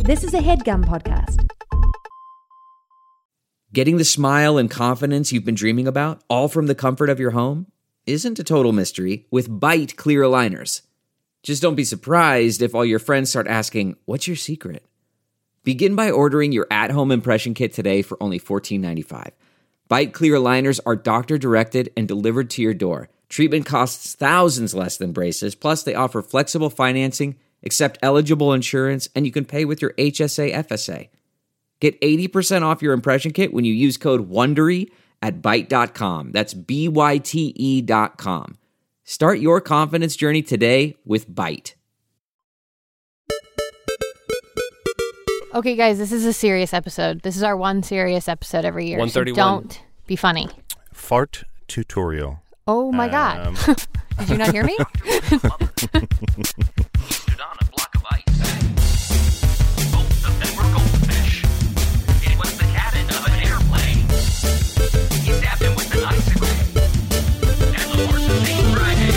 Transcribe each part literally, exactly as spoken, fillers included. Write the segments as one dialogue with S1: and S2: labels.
S1: This is a HeadGum podcast.
S2: Getting the smile and confidence you've been dreaming about, all from the comfort of your home, isn't a total mystery with Byte clear aligners. Just don't be surprised if all your friends start asking, "What's your secret?" Begin by ordering your at-home impression kit today for only fourteen ninety-five. Byte clear aligners are doctor-directed and delivered to your door. Treatment costs thousands less than braces, plus they offer flexible financing, accept eligible insurance, and you can pay with your H S A F S A. Get eighty percent off your impression kit when you use code WONDERY at byte dot com. That's B Y T E dot com. Start your confidence journey today with Byte.
S3: Okay, guys, this is a serious episode. This is our one serious episode every year.
S4: one thirty-one.
S3: So don't be funny.
S5: Fart tutorial.
S3: Oh, my
S5: Um,
S3: God. Did you not hear me?
S6: Stood on a block of ice. Both of them were goldfish. It was the cabin of an airplane. He stabbed him with an icicle. And the horse named Friday.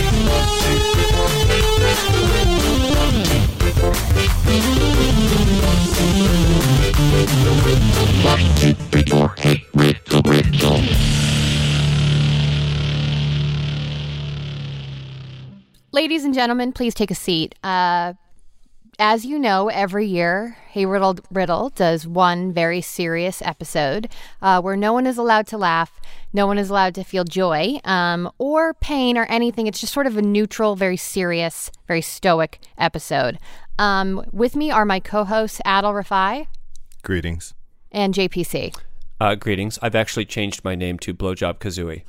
S3: Ladies and gentlemen, please take a seat. Uh, as you know, every year, Hey Riddle Riddle does one very serious episode uh, where no one is allowed to laugh, no one is allowed to feel joy um, or pain or anything. It's just sort of a neutral, very serious, very stoic episode. Um, with me are my co-hosts, Adil Rafai.
S5: Greetings.
S3: And J P C.
S4: Uh, greetings. I've actually changed my name to Blowjob Kazooie.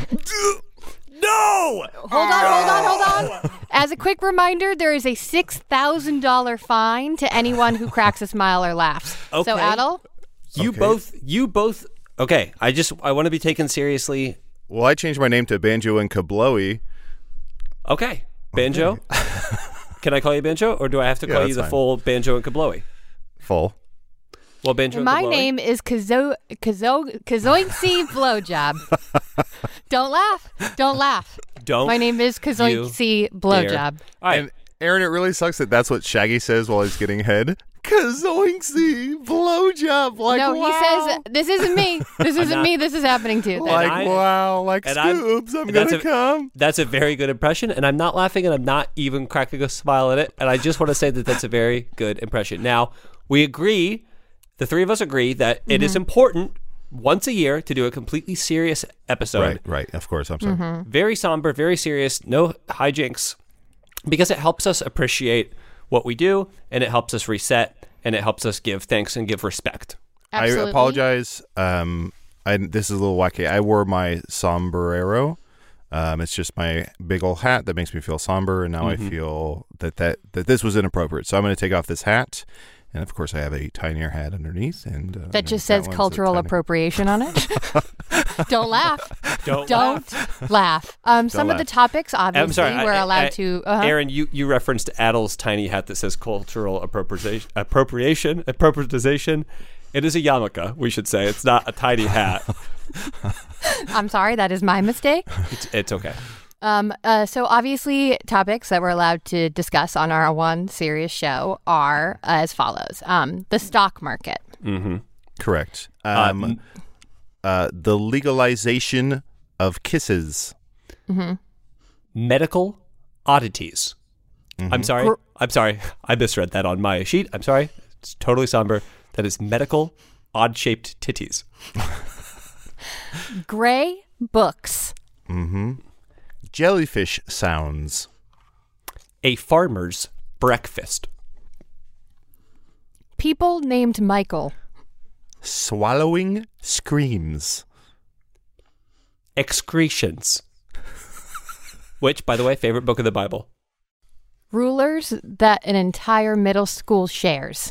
S5: No!
S3: Hold on, hold on, hold on. As a quick reminder, there is a six thousand dollars fine to anyone who cracks a smile or laughs.
S4: Okay.
S3: So, Adil?
S4: You
S5: Okay.
S4: both, you both, okay, I just, I want to be taken seriously.
S5: Well, I changed my name to Banjo and Kablowy.
S4: Okay. Banjo? Can I call you Banjo, or do I have to
S5: Yeah,
S4: call
S5: that's
S4: you the
S5: fine.
S4: full Banjo and Kablowy?
S5: Full.
S4: Well, Banjo and
S3: My
S4: Kablowy.
S3: name is Kazo Kazo Kazoincy Blowjob. Don't laugh. Don't laugh.
S4: Don't.
S3: My name is Kazoincy Blowjob.
S4: All right.
S5: And Aaron, it really sucks that that's what Shaggy says while he's getting head. Kazoinksy blowjob. Like,
S3: no,
S5: wow.
S3: he says, this isn't me. This isn't
S4: not-
S3: me. This is happening to you.
S5: Like,
S4: I-
S5: wow. Like,
S4: and I'm-
S5: Scoops, I'm,
S4: and
S5: going
S4: that's
S5: to
S4: a-
S5: come.
S4: That's a very good impression, and I'm not laughing, and I'm not even cracking a smile at it. And I just want to say that that's a very good impression. Now, we agree, the three of us agree, that it is important once a year to do a completely serious episode.
S5: Right, right. Of course. I'm sorry.
S4: Very somber, very serious, no hijinks, because it helps us appreciate what we do, and it helps us reset, and it helps us give thanks and give respect.
S3: Absolutely.
S5: I apologize. Um, I, this is a little wacky. I wore my sombrero. Um, it's just my big old hat that makes me feel somber, and now
S4: Mm-hmm.
S5: I feel that, that that this was inappropriate. So I'm going to take off this hat, and of course I have a tinier hat underneath, and uh,
S3: That
S5: and
S3: just
S5: that
S3: says
S5: one's a
S3: cultural
S5: tiny-
S3: appropriation on it. Don't laugh.
S4: Don't,
S3: Don't laugh. Um, some of the
S5: laugh.
S3: topics, obviously,
S4: I'm sorry.
S3: we're
S4: I-
S3: allowed
S4: I-
S3: to. Uh-huh.
S4: Aaron, you, you referenced Adel's tiny hat that says cultural appropriation, appropriation, appropriatization. It is a yarmulke, we should say. It's not a tiny hat.
S3: I'm sorry, that is my mistake.
S4: It's, it's okay.
S3: Um, uh, so obviously, topics that we're allowed to discuss on our one serious show are as follows: um, the stock market.
S4: Mm-hmm.
S5: Correct. Um, uh, the legalization of kisses.
S4: Medical oddities. I'm sorry.
S3: Gr-
S4: I'm sorry. I misread that on my sheet. I'm sorry. It's totally somber. That is medical odd-shaped titties.
S3: Gray books.
S5: Mm-hmm. Jellyfish sounds.
S4: A farmer's breakfast.
S3: People named Michael.
S5: Swallowing screams.
S4: Excretions. Which, by the way, favorite book of the Bible.
S3: Rulers that an entire middle school shares.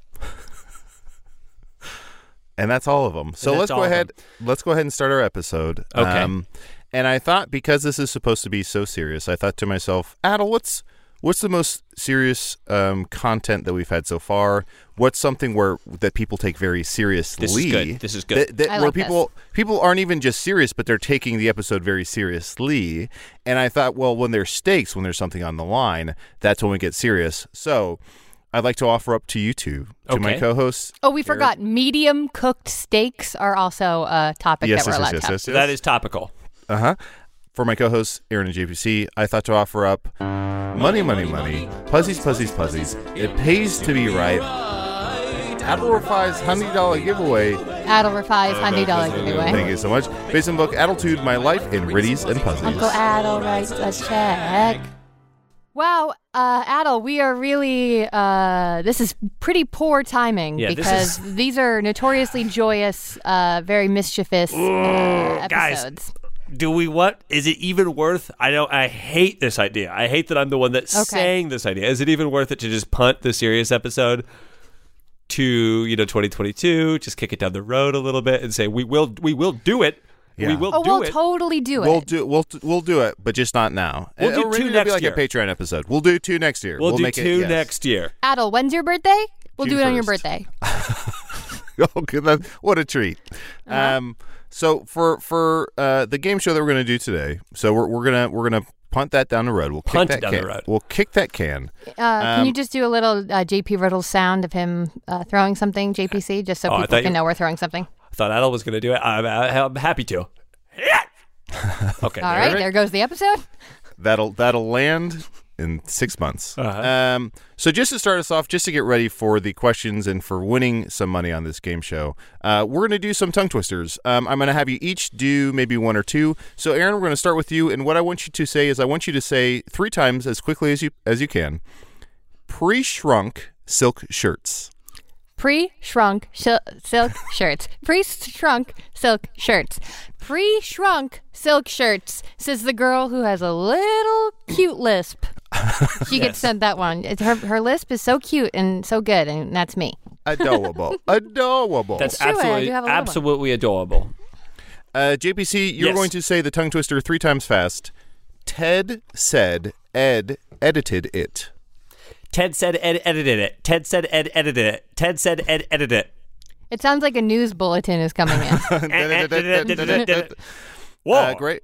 S5: And that's all of them. So
S4: that's
S5: let's
S4: all
S5: go
S4: of
S5: ahead. Let's go ahead and start our episode.
S4: Okay.
S5: and I thought, because this is supposed to be so serious, I thought to myself, Adel, what's what's the most serious um, content that we've had so far? What's something where that people take very seriously?
S4: This is good. This is good.
S5: That, that
S3: I
S5: where
S3: like
S5: people people aren't even just serious, but they're taking the episode very seriously. And I thought, well, when there's stakes, when there's something on the line, that's when we get serious. So I'd like to offer up to you two, to my
S4: Okay.
S5: co-hosts.
S3: Oh, we
S5: Eric-
S3: forgot. Medium cooked steaks are also a topic
S5: Yes,
S3: that we're
S5: yes,
S3: allowed
S5: yes,
S3: to
S5: yes,
S3: have.
S5: yes,
S4: So
S5: yes.
S4: that is topical.
S5: Uh-huh. For my co-hosts, Aaron and J P C, I thought to offer up money, money, money, puzzies, puzzies, puzzies. It pays to be right. Apple Refi's one hundred dollars giveaway.
S3: Adelrefi's one hundred dollars giveaway.
S5: Thank you so much. Based on the book Attitude, My Life in Riddies and Puzzies.
S3: Uncle Adel writes a check. Wow, uh, Adel, we are really, uh, this is pretty poor timing
S4: Yeah, this
S3: because
S4: is-
S3: these are notoriously joyous, uh, very mischievous uh,
S4: guys.
S3: episodes.
S4: Do we what? Is it even worth? I don't. I hate this idea. I hate that I'm the one that's
S3: Okay.
S4: saying this idea. Is it even worth it to just punt the serious episode to you know twenty twenty-two? Just kick it down the road a little bit and say we will we will do it. We
S5: Yeah.
S4: will
S3: Oh,
S4: do
S3: we'll
S4: it.
S3: totally do it.
S5: We'll do we'll we'll do it, but just not now.
S4: We'll do
S5: It'll
S4: two
S5: really
S4: next
S5: be like
S4: year.
S5: a Patreon episode. We'll do two next year.
S4: we'll, do
S5: make
S4: two
S5: it, yes.
S4: next year.
S3: Adel, when's your birthday? We'll
S5: June
S3: do it on your
S5: first.
S3: birthday.
S5: Okay, that, what a treat.
S3: Uh-huh.
S5: Um, so for for uh, the game show that we're going to do today, so we're we're gonna we're gonna punt that down the road. We'll
S4: Punt
S5: kick
S4: it
S5: that
S4: down
S5: can.
S4: the road.
S5: We'll kick that can.
S3: Uh, can
S5: Um,
S3: you just do a little uh, J P Riddle sound of him uh, throwing something, J P C, just so
S4: Oh, I
S3: people
S4: thought
S3: can
S4: you-
S3: know we're throwing something?
S4: I thought Adel was going to do it. I'm, I'm happy to. Okay.
S3: All right, there goes the episode.
S5: That'll that'll land in six months.
S4: Uh-huh.
S5: Um, so just to start us off, just to get ready for the questions and for winning some money on this game show, uh, we're going to do some tongue twisters. Um, I'm going to have you each do maybe one or two. So Aaron, we're going to start with you, and what I want you to say is I want you to say three times as quickly as you as you can. Pre-shrunk silk shirts.
S3: Pre-shrunk sh- silk shirts. Pre-shrunk silk shirts. Pre-shrunk silk shirts, says the girl who has a little cute lisp. She gets sent that one. It's her, her lisp is so cute and so good, and that's me.
S5: Adorable. Adorable.
S4: That's
S3: It's true, I
S4: absolutely
S3: do have a little one.
S4: absolutely adorable.
S5: Uh, J P C, you're
S4: Yes.
S5: going to say the tongue twister three times fast. Ted said Ed edited it.
S4: Ted said Ed edited it. Ted said Ed edited it. Ted said Ed edited it.
S3: It sounds like a news bulletin is coming in.
S4: Whoa.
S5: Uh, great.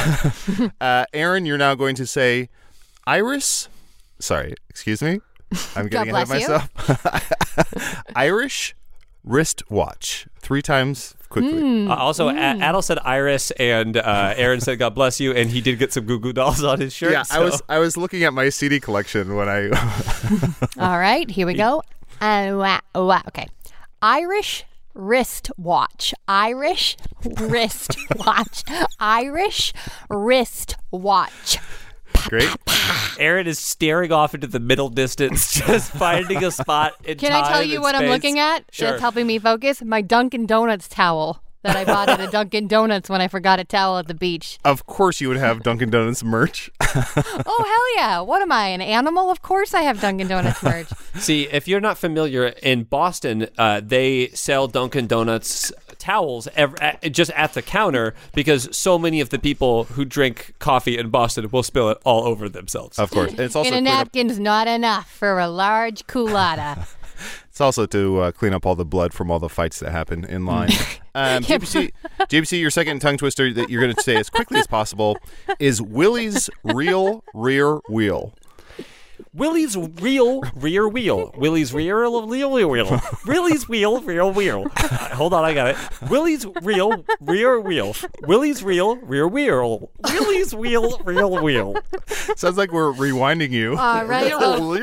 S5: uh, Aaron, you're now going to say Iris. Sorry, excuse me. I'm getting ahead of
S3: bless you.
S5: myself. Irish wristwatch. Three times quickly.
S4: Uh, also, A- Adel said Iris, and uh, Aaron said God bless you, and he did get some Goo Goo Dolls on his shirt.
S5: Yeah, I
S4: so-
S5: was I was looking at my C D collection when I.
S3: All right, here we go. Uh, wow, wow, okay. Irish wristwatch. Irish wristwatch. Irish wristwatch.
S5: Great.
S4: Aaron is staring off into the middle distance, just finding a spot in
S3: Can I
S4: time
S3: tell you
S4: and
S3: what I'm
S4: space.
S3: looking at?
S4: Sure.
S3: That's helping me focus. My Dunkin' Donuts towel that I bought at a Dunkin' Donuts when I forgot a towel at the beach.
S5: Of course, you would have Dunkin' Donuts merch.
S3: Oh, hell yeah. What am I, an animal? Of course I have Dunkin' Donuts merch.
S4: See, if you're not familiar, in Boston, uh, they sell Dunkin' Donuts towels ev- at, just at the counter because so many of the people who drink coffee in Boston will spill it all over themselves.
S5: Of course, and it's also
S3: In a
S5: clean up,
S3: napkin's not enough for a large culotta.
S5: it's also to uh, clean up all the blood from all the fights that happen in line. Um, J P C, J P C, your second tongue twister that you're going to say as quickly as possible is Willie's real rear wheel.
S4: Willie's real rear wheel. Willie's rear real wheel wheel. Willie's wheel real wheel. Uh, hold on, I got it. Willie's real rear wheel. Willie's real rear wheel. Willie's wheel real wheel.
S5: Sounds like we're rewinding you.
S3: All right.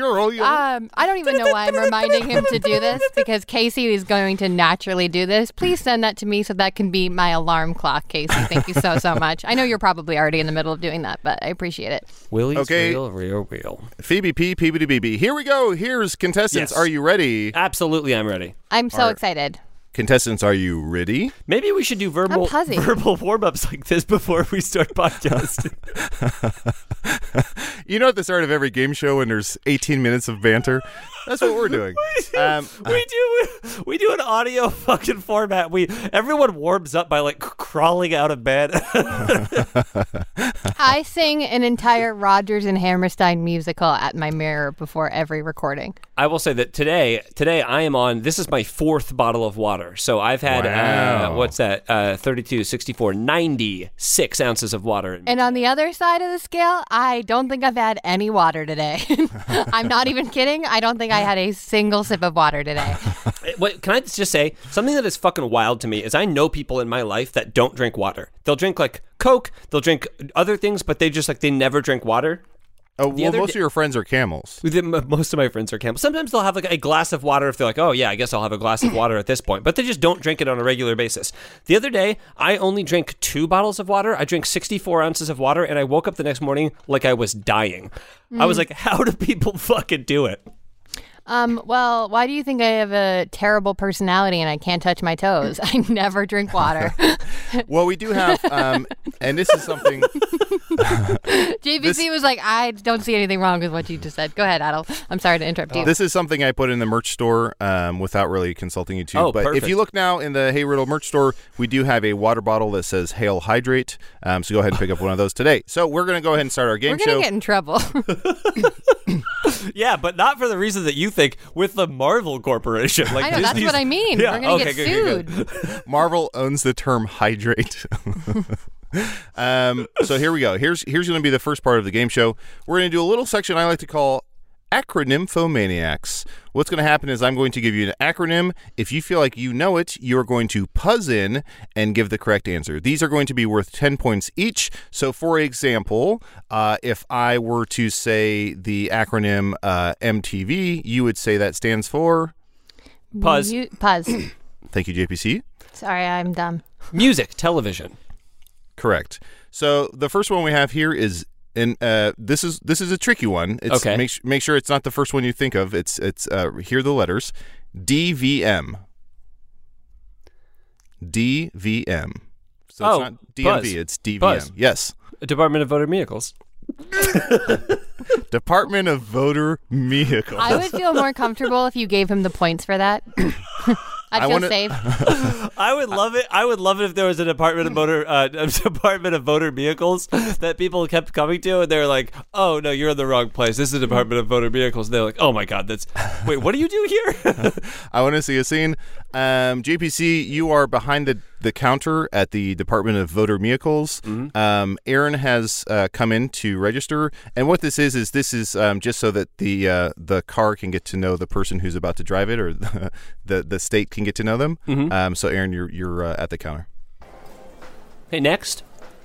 S3: Um, I don't even know why I'm reminding him to do this because Casey is going to naturally do this. Please send that to me so that can be my alarm clock, Casey. Thank you so, so much. I know you're probably already in the middle of doing that, but I appreciate it.
S4: Willie's
S5: Okay.
S4: real rear wheel.
S5: Phoebe P, Peebity B B. Here we go. Here's contestants.
S4: Yes.
S5: Are you ready?
S4: Absolutely, I'm ready.
S3: I'm so
S5: All right.
S3: excited.
S5: Contestants, are you ready?
S4: Maybe we should do verbal
S3: I'm puzzy.
S4: verbal warm ups like this before we start podcasting.
S5: You know, at the start of every game show when there's eighteen minutes of banter, that's what we're doing. Um,
S4: we do we do an audio fucking format. We everyone warms up by like crawling out of bed.
S3: I sing an entire Rodgers and Hammerstein musical at my mirror before every recording.
S4: I will say that today, today I am on. This is my fourth bottle of water. So I've had
S5: Wow.
S4: uh, what's that? Uh, thirty-two, sixty-four, ninety-six ounces of water.
S3: And on the other side of the scale, I don't think I've had any water today. I'm not even kidding. I don't think I I had a single sip of water today.
S4: What, can I just say, something that is fucking wild to me is I know people in my life that don't drink water. They'll drink like Coke, they'll drink other things, but they just like, they never drink water.
S5: Oh, well, most
S4: d-
S5: of your friends are camels.
S4: Most of my friends are camels. Sometimes they'll have like a glass of water if they're like, oh yeah, I guess I'll have a glass of water at this point. But they just don't drink it on a regular basis. The other day, I only drank two bottles of water. I drank sixty-four ounces of water, and I woke up the next morning like I was dying. Mm. I was like, how do people fucking do it?
S3: Um, well, why do you think I have a terrible personality and I can't touch my toes? I never drink water.
S5: Well, we do have, um, and this is something.
S3: J B C this, was like, I don't see anything wrong with what you just said. Go ahead, Adel. I'm sorry to interrupt you.
S5: This is something I put in the merch store um, without really consulting you too.
S4: Oh,
S5: but
S4: perfect.
S5: If you look now in the Hey Riddle merch store, we do have a water bottle that says Hail Hydrate. Um, so go ahead and pick up one of those today. So we're going to go ahead and start our game
S3: we're
S5: show.
S3: We're going to get in trouble.
S4: Yeah, but not for the reason that you think with the Marvel Corporation. Like
S3: I know,
S4: Disney's...
S3: that's what I mean.
S4: Yeah,
S3: we're going to
S4: okay,
S3: get
S4: good,
S3: sued.
S4: good, good.
S5: Marvel owns the term hydrate. um, so here we go. Here's here's going to be the first part of the game show. We're going to do a little section I like to call Acronymphomaniacs. What's going to happen is I'm going to give you an acronym. If you feel like you know it, you're going to buzz in and give the correct answer. These are going to be worth ten points each. So, for example, uh, if I were to say the acronym uh, M T V, you would say that stands for?
S4: Puzz.
S3: Mu- Puzz.
S5: Thank you, J P C.
S3: Sorry, I'm dumb.
S4: Music, television.
S5: Correct. So the first one we have here is, and uh, this is this is a tricky one. It's,
S4: okay.
S5: Make, make sure it's not the first one you think of. It's it's uh, here are the letters. D V M. D V M. So
S4: oh,
S5: it's not D M V.
S4: Buzz.
S5: It's D V M.
S4: Buzz.
S5: Yes.
S4: Department of Motor Vehicles.
S5: Department of Voter Vehicles.
S3: I would feel more comfortable if you gave him the points for that. I'd
S5: I
S3: feel
S5: wanna-
S3: safe.
S4: I would love it. I would love it if there was a Department of Motor uh, Department of Voter Vehicles that people kept coming to, and they're like, "Oh no, you're in the wrong place. This is the Department of Motor Vehicles." And they're like, "Oh my God, that's wait, what do you do here?"
S5: I want to see a scene. Um, J P C, you are behind the, the counter at the Department of Voter Vehicles.
S4: Mm-hmm.
S5: Um, Aaron has uh, come in to register, and what this is is this is um, just so that the uh, the car can get to know the person who's about to drive it, or the the, the state can get to know them.
S4: Mm-hmm.
S5: Um, so, Aaron, you're you're uh, at the counter.
S4: Hey, next.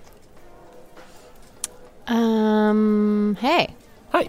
S3: Um. Hey,
S4: Hi.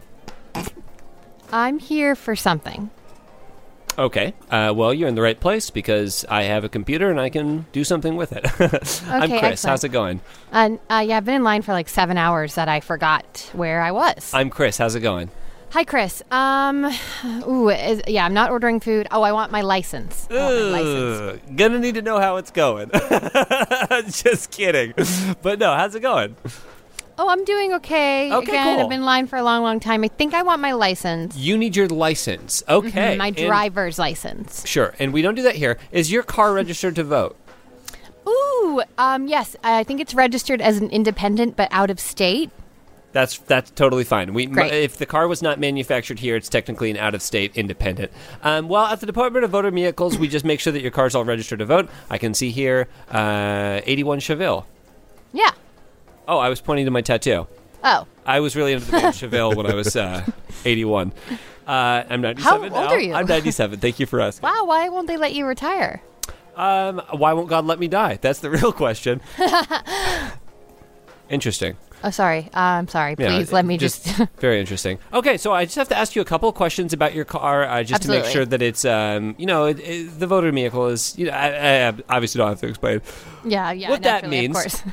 S3: I'm here for something.
S4: Okay. Uh, well, you're in the right place because I have a computer and I can do something with it. I'm
S3: Okay,
S4: Chris.
S3: excellent.
S4: How's it going?
S3: And uh, yeah, I've been in line for like seven hours that I forgot where I was.
S4: I'm Chris. How's it going?
S3: Hi, Chris. Um. Ooh. Is, yeah, I'm not ordering food. Oh, I want my license. I want my license.
S4: Ugh, gonna need to know how it's going. Just kidding. But no, how's it going?
S3: Oh, I'm doing okay.
S4: Okay,
S3: Again,
S4: cool.
S3: I've been in line for a long, long time. I think I want my license.
S4: You need your license. Okay.
S3: My
S4: And-
S3: driver's license.
S4: Sure. And we don't do that here. Is your car registered to vote?
S3: Ooh. Um. Yes, I think it's registered as an independent, but out of state.
S4: That's that's totally fine. We
S3: Great.
S4: if the car was not manufactured here, it's technically an out-of-state independent. Um, well, at the Department of Motor Vehicles, we just make sure that your car's all registered to vote. I can see here, uh, eighty-one Chevelle.
S3: Yeah.
S4: Oh, I was pointing to my tattoo.
S3: Oh.
S4: I was really into the name Chevelle when I was uh, eighty-one. Uh, I'm ninety-seven
S3: How old
S4: now.
S3: are you?
S4: I'm ninety-seven. Thank you for asking.
S3: Wow. Why won't they let you retire?
S4: Um, why won't God let me die? That's the real question. Interesting.
S3: Oh, sorry. Uh, I'm sorry.
S4: Yeah,
S3: Please let me just.
S4: Very interesting. Okay, so I just have to ask you a couple of questions about your car, uh, just to make
S3: Absolutely.
S4: sure that it's, um, you know, it, it, the voter vehicle is. You know, I, I obviously don't have to explain.
S3: yeah. Yeah.
S4: What that
S3: naturally,
S4: means-
S3: Of course.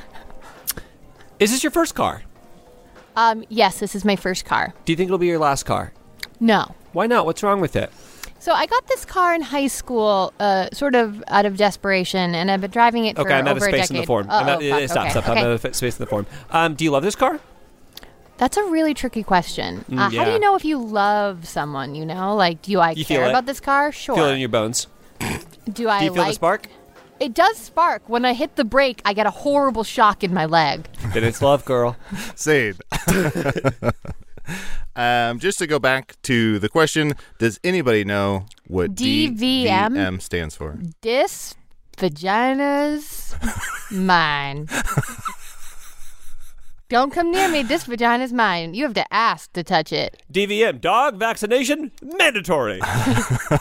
S4: Is this your first car?
S3: Um. Yes. This is my first car.
S4: Do you think it'll be your last car?
S3: No.
S4: Why not? What's wrong with it?
S3: So I got this car in high school, uh, sort of out of desperation, and I've been driving it for
S4: Okay, I'm out
S3: over
S4: of
S3: a
S4: space
S3: decade.
S4: in the form.
S3: Uh-oh,
S4: I'm out,
S3: fuck,
S4: uh, stop,
S3: okay,
S4: stop. I'm
S3: okay.
S4: out of fa- space in the form. Um, do you love this car?
S3: That's a really tricky question.
S4: Mm,
S3: uh, How do
S4: yeah.
S3: you know if you love someone? You know, like, do I
S4: You feel
S3: care
S4: it.
S3: about this car? Sure.
S4: Feel it in your bones.
S3: do I
S4: Do you feel
S3: like?
S4: the spark?
S3: It does spark. When I hit the brake, I get a horrible shock in my leg.
S4: Then it's love, girl.
S5: Sade. um, just to go back to the question, does anybody know what
S3: D V M?
S5: D V M stands for?
S3: Dis vagina's mine. Don't come near me. This vagina's mine. You have to ask to touch it.
S4: D V M, dog vaccination, mandatory.
S3: Uh,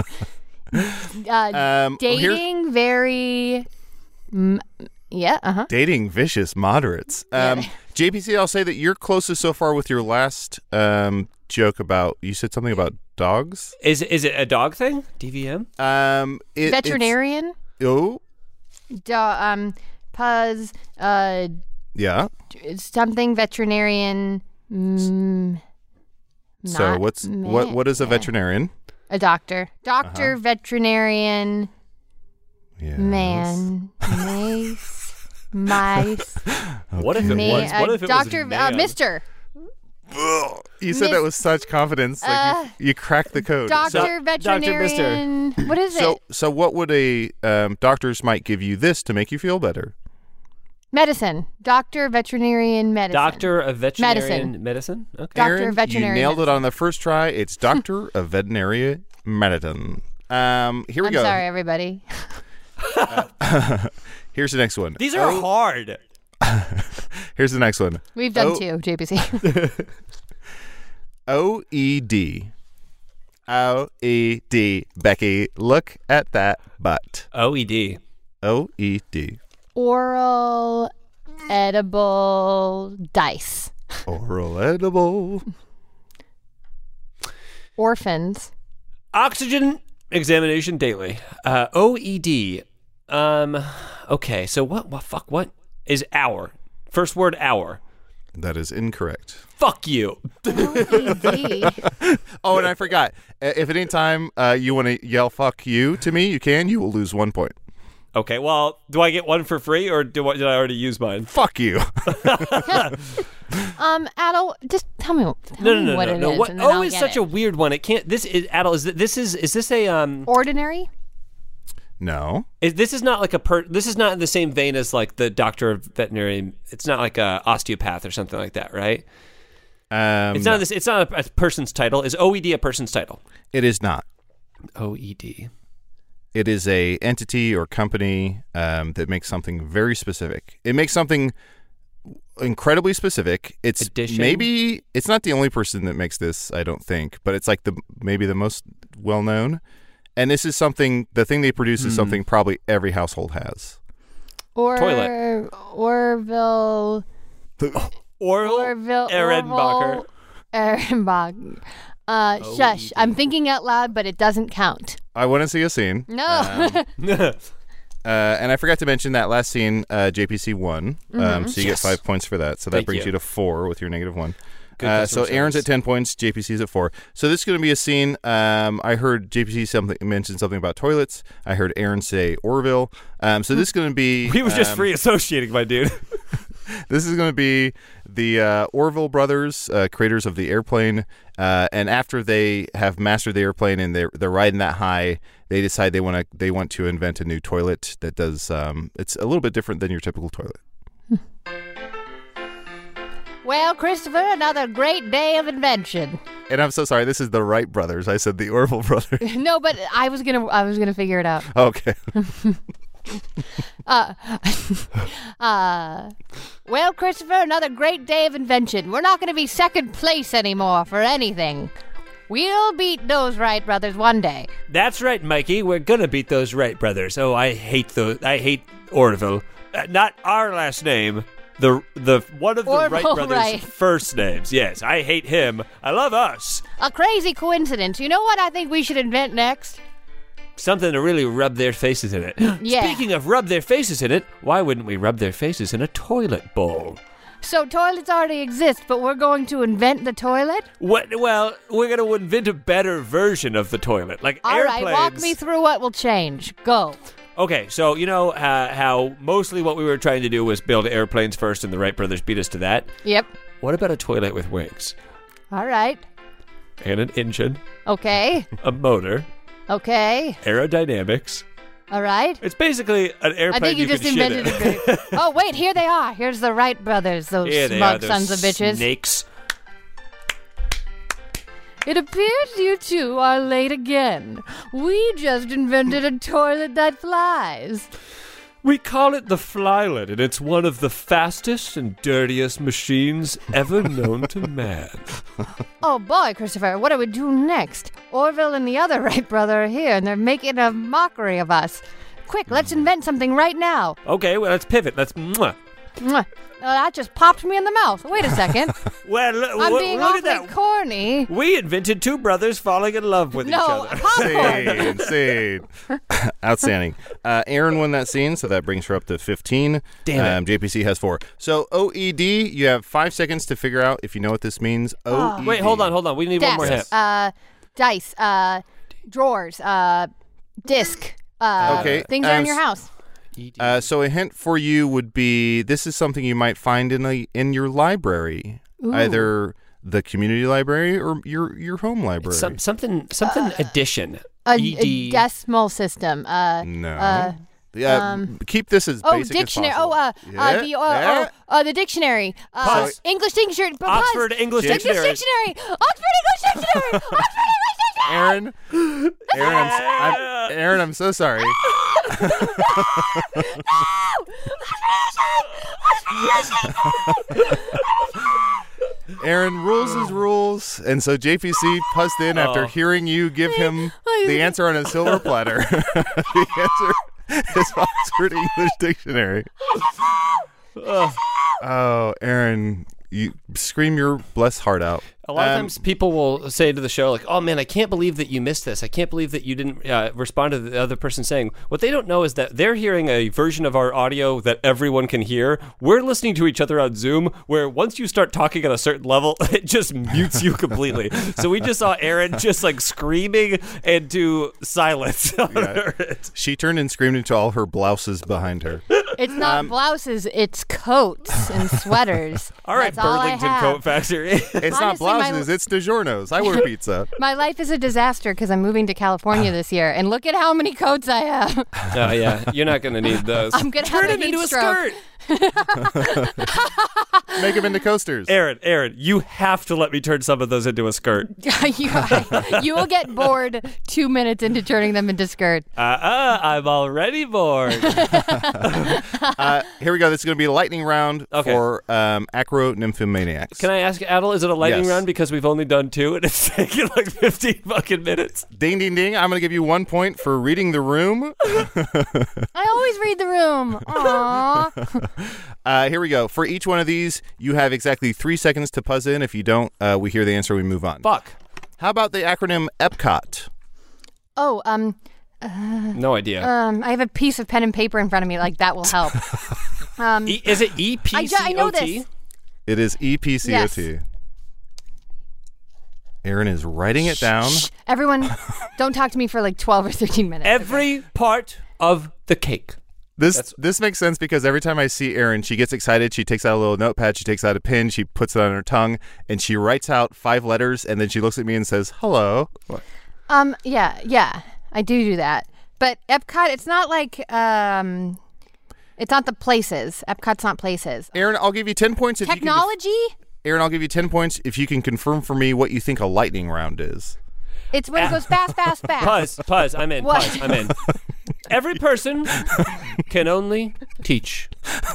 S5: Um, well, here's-
S3: dating very. Mm, yeah. Uh huh.
S5: Dating vicious moderates. Um,
S3: Yeah.
S5: J P C, I'll say that you're closest so far with your last um, joke about. You said something about dogs.
S4: Is is it a dog thing? D V M?
S5: Um, it, it's-
S3: Veterinarian.
S5: Oh,
S3: Do, um, puz. Uh,
S5: yeah.
S3: something veterinarian. Mm,
S5: So
S3: not
S5: what's what? What is a
S3: ma-
S5: veterinarian?
S3: A doctor. Doctor,
S5: Uh-huh.
S3: veterinarian,
S5: Yes.
S3: man, mace, mice,
S4: What if it
S3: ma-
S4: was? What
S3: uh,
S4: if it
S3: doctor,
S4: was
S3: uh,
S4: man?
S3: Mister
S5: Ugh. You said that
S3: Miss-
S5: with such confidence, like
S3: Uh,
S5: you, you cracked the code.
S3: Doctor,
S4: So- Doctor Mister.
S3: veterinarian. What is
S5: So,
S3: it?
S5: so what would a um, doctors might give you this to make you feel better?
S3: Medicine. Doctor, veterinarian, medicine.
S4: Doctor of veterinarian
S3: Medicine.
S4: medicine? Okay.
S3: Doctor
S5: Aaron,
S3: of veterinary
S5: you nailed it
S3: medicine.
S5: on the first try. It's Doctor of Veterinary Medicine. Um, here we
S3: I'm
S5: go.
S3: sorry, everybody.
S5: Here's the next one.
S4: These are
S5: Oh,
S4: hard.
S5: Here's the next one.
S3: We've done
S5: Oh.
S3: two, J P C.
S5: O E D. O E D. Becky, look at that butt.
S4: O E D.
S5: O E D.
S3: Oral edible dice.
S5: Oral edible.
S3: Orphans.
S4: Oxygen examination daily. Uh, O E D. Um. Okay. So what? What? Fuck. What is hour? First word hour.
S5: That is incorrect.
S4: Fuck you.
S3: O E D.
S5: Oh, and I forgot. Uh, If at any time uh, you want to yell "fuck you" to me, you can. You will lose one point.
S4: Okay. Well, do I get one for free, or do I, did I already use mine?
S5: Fuck you.
S3: Um, Adel, just tell me, tell
S4: No, no,
S3: me
S4: no,
S3: what
S4: no,
S3: it
S4: no.
S3: is,
S4: What?
S3: and then
S4: O
S3: I'll
S4: is
S3: get
S4: such
S3: it.
S4: a weird one. It can't. This is Adel. Is that this is is this a um?
S3: Ordinary?
S5: No.
S4: Is, this is not like a per. This is not in the same vein as like the doctor of veterinary. It's not like a osteopath or something like that, right?
S5: Um,
S4: It's not this. It's not a, a person's title. Is O E D a person's title?
S5: It is not.
S4: O E D.
S5: It is a entity or company um, that makes something very specific. It makes something incredibly specific. It's
S4: Addition?
S5: maybe it's not the only person that makes this, I don't think, but it's like the maybe the most well known. And this is something. The thing they produce is something probably every household has.
S3: Or
S4: Toilet.
S3: Orville.
S4: Orville
S3: Orville.
S4: Ehrenbacher.
S3: Ehrenbacher. Uh, shush. I'm thinking out loud, but it doesn't count.
S5: I want to see a scene.
S3: No.
S5: Uh, and I forgot to mention that last scene, uh, J P C won. Um, so you
S4: Yes.
S5: get five points for that. So that
S4: Thank
S5: brings
S4: you.
S5: you. to four with your negative one.
S4: Good
S5: Uh,
S4: customer
S5: so Aaron's
S4: service.
S5: at ten points, J P C's at four. So this is going to be a scene. Um, I heard J P C something mention something about toilets. I heard Aaron say Orville. Um, so this is going to be.
S4: He was just
S5: um,
S4: free associating, my dude.
S5: This is going to be the uh, Orville brothers, uh, creators of the airplane. Uh, and after they have mastered the airplane and they're they're riding that high, they decide they want to they want to invent a new toilet that does. Um, it's a little bit different than your typical toilet.
S3: Well, Christopher, another great day of invention.
S5: And I'm so sorry. This is the Wright brothers. I said the Orville brothers.
S3: No, but I was gonna, I was gonna figure it out.
S5: Okay.
S3: Uh, well, Christopher, another great day of invention. We're not gonna be second place anymore for anything. We'll beat those Wright brothers one day.
S4: That's right, Mikey. We're gonna beat those Wright brothers. Oh, I hate those. I hate Orville. Uh, not our last name. The the one of the
S3: Orville
S4: Wright brothers'
S3: Wright.
S4: first names. Yes, I hate him. I love us.
S3: A crazy coincidence. You know what I think we should invent next?
S4: Something to really rub their faces in it.
S3: Yeah.
S4: Speaking of rub their faces in it, why wouldn't we rub their faces in a toilet bowl?
S3: So toilets already exist, but we're going to invent the toilet?
S4: What? Well, we're gonna invent a better version of the toilet, like
S3: All right,
S4: airplanes.
S3: walk me through what will change. Go.
S4: Okay, so you know uh, how mostly what we were trying to do was build airplanes first, and the Wright brothers beat us to that.
S3: Yep.
S4: What about a toilet with wings
S3: All right.
S4: and an engine,
S3: Okay.
S4: a motor,
S3: Okay.
S4: aerodynamics?
S3: All right.
S4: It's basically an airplane.
S3: I think you,
S4: can
S3: just
S4: shit
S3: invented
S4: in.
S3: a great. Oh, wait, here they are. Here's the Wright brothers, those
S4: Here they
S3: smug
S4: are, those
S3: sons of bitches.
S4: Snakes.
S3: It appears you two are late again. We just invented a toilet that flies.
S4: We call it the Flylet, and it's one of the fastest and dirtiest machines ever known to man.
S3: Oh boy, Christopher, what do we do next? Orville and the other Wright brother are here, and they're making a mockery of us. Quick, let's invent something right now.
S4: Okay, well, let's pivot. Let's... Mwah.
S3: Mwah. Oh, that just popped me in the mouth. Wait a second.
S4: Well, look,
S3: I'm
S4: look,
S3: being
S4: look
S3: awfully
S4: at that.
S3: corny.
S4: We invented two brothers falling in love with
S3: No,
S4: each other.
S3: popcorn.
S5: Scene, scene. Outstanding. Uh, Aaron won that scene, so that brings her up to fifteen.
S4: Damn it.
S5: Um, J P C has four. So O E D, you have five seconds to figure out if you know what this means. O E D.
S4: Wait, hold on, hold on. We need one more hint.
S3: Desk, uh, dice, uh, drawers, uh, disc, uh,
S5: Okay,
S3: things that are in
S5: um,
S3: your house.
S5: Uh, so a hint for you would be this is something you might find in a in your library,
S3: Ooh.
S5: either the community library or your your home library.
S4: Some, something something addition.
S3: A,
S4: E D.
S3: a decimal system. Uh,
S5: no.
S3: uh,
S5: yeah,
S3: um,
S5: keep this as
S3: oh,
S5: basic
S3: dictionary.
S5: as possible.
S3: Oh, uh,
S5: yeah,
S3: uh, the, uh,
S5: yeah.
S3: oh, uh, the dictionary. Uh,
S4: Pause.
S3: English dictionary. Pause.
S4: Oxford English
S3: English
S4: Dictionary.
S3: dictionary. Oxford English dictionary. Oxford English dictionary.
S5: Aaron, Aaron, I'm, s- I'm, Aaron, I'm so sorry. Aaron, rules is rules, and so J P C puzzed in after
S4: Oh.
S5: hearing you give him the answer on a silver platter. The answer is Oxford English Dictionary. Oh, Aaron, you scream your blessed heart out.
S4: A lot of
S5: Um,
S4: times people will say to the show, like, oh, man, I can't believe that you missed this. I can't believe that you didn't uh, respond to the other person saying. What they don't know is that they're hearing a version of our audio that everyone can hear. We're listening to each other on Zoom, where once you start talking at a certain level, it just mutes you completely. So we just saw Aaron just, like, screaming into silence.
S5: Yeah. She turned and screamed into all her blouses behind her.
S3: It's not
S5: Um,
S3: blouses, it's coats and sweaters.
S4: All right,
S3: That's all I
S4: Burlington
S3: have.
S4: Coat Factory.
S5: It's not
S3: Honestly, my-
S5: blouses, it's DiGiorno's. I wear pizza.
S3: My life is a disaster because I'm moving to California this year, and look at how many coats I have.
S4: Oh, yeah. You're not going to need those.
S3: I'm gonna
S4: Turn
S3: have a
S4: him
S3: heat
S4: into a
S3: stroke.
S4: skirt.
S5: Make them into coasters.
S4: Aaron, Aaron, you have to let me turn some of those into a skirt.
S3: you, you will get bored two minutes into turning them into skirt.
S4: Uh-uh, I'm already bored.
S5: Uh, here we go. This is going to be a lightning round
S4: Okay.
S5: for um, Acro Nymphomaniacs.
S4: Can I ask, Adel, is it a lightning
S5: Yes.
S4: round because we've only done two and it's taken like fifteen fucking minutes?
S5: Ding, ding, ding. I'm going to give you one point for reading the room.
S3: I always read the room. Aww.
S5: Uh, here we go. For each one of these, you have exactly three seconds to buzz in. If you don't, uh, we hear the answer, we move on.
S4: Fuck.
S5: How about the acronym EPCOT?
S3: Oh, um,
S4: No idea.
S3: um, I have a piece of pen and paper in front of me. Like that will help. Um,
S4: E- is it E P
S3: I,
S4: C O T?
S3: ju- I know this.
S5: It is E P C O T.
S3: Yes.
S5: Aaron is writing it down.
S3: Everyone, don't talk to me for like twelve or thirteen minutes.
S4: Every part of the cake.
S5: This this makes sense because every time I see Erin, she gets excited. She takes out a little notepad. She takes out a pen. She puts it on her tongue, and she writes out five letters. And then she looks at me and says, "Hello."
S3: Um, yeah, yeah, I do do that. But Epcot, it's not like, um, it's not the places. Epcot's not places.
S5: Aaron, I'll give you ten points if you can.
S3: Technology?
S5: Aaron, I'll give you ten points if you can confirm for me what you think a lightning round is.
S3: It's when it goes fast, fast, fast.
S4: Pause, pause, I'm in,
S3: What?
S4: pause, I'm in. Every person can only teach.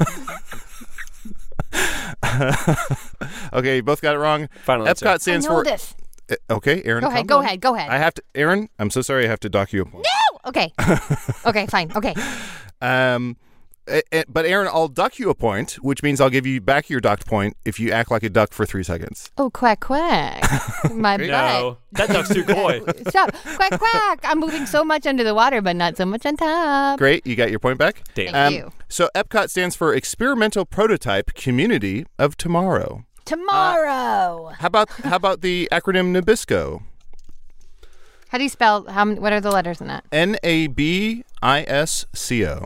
S5: Okay, you both got it wrong.
S4: Final answer.
S5: EPCOT
S3: I
S5: stands
S3: know
S5: for.
S3: this.
S5: Uh, Okay, Aaron.
S3: Go
S5: calm
S3: ahead, go
S5: down.
S3: ahead, go ahead.
S5: I have to, Aaron. I'm so sorry. I have to dock you a point.
S3: No! Okay. Okay, fine. Okay.
S5: Um, a- a- but Aaron, I'll duck you a point, which means I'll give you back your ducked point if you act like a duck for three seconds.
S3: Oh, quack, quack. My
S4: No, that duck's too coy.
S3: butt. Stop. Quack, quack. I'm moving so much under the water, but not so much on top.
S5: Great, you got your point back.
S4: Damn.
S3: Thank you.
S5: So EPCOT stands for Experimental Prototype Community of Tomorrow.
S3: Tomorrow.
S5: How about how about the acronym NABISCO?
S3: How do you spell, how many, what are the letters in that?
S5: N A B I S C O.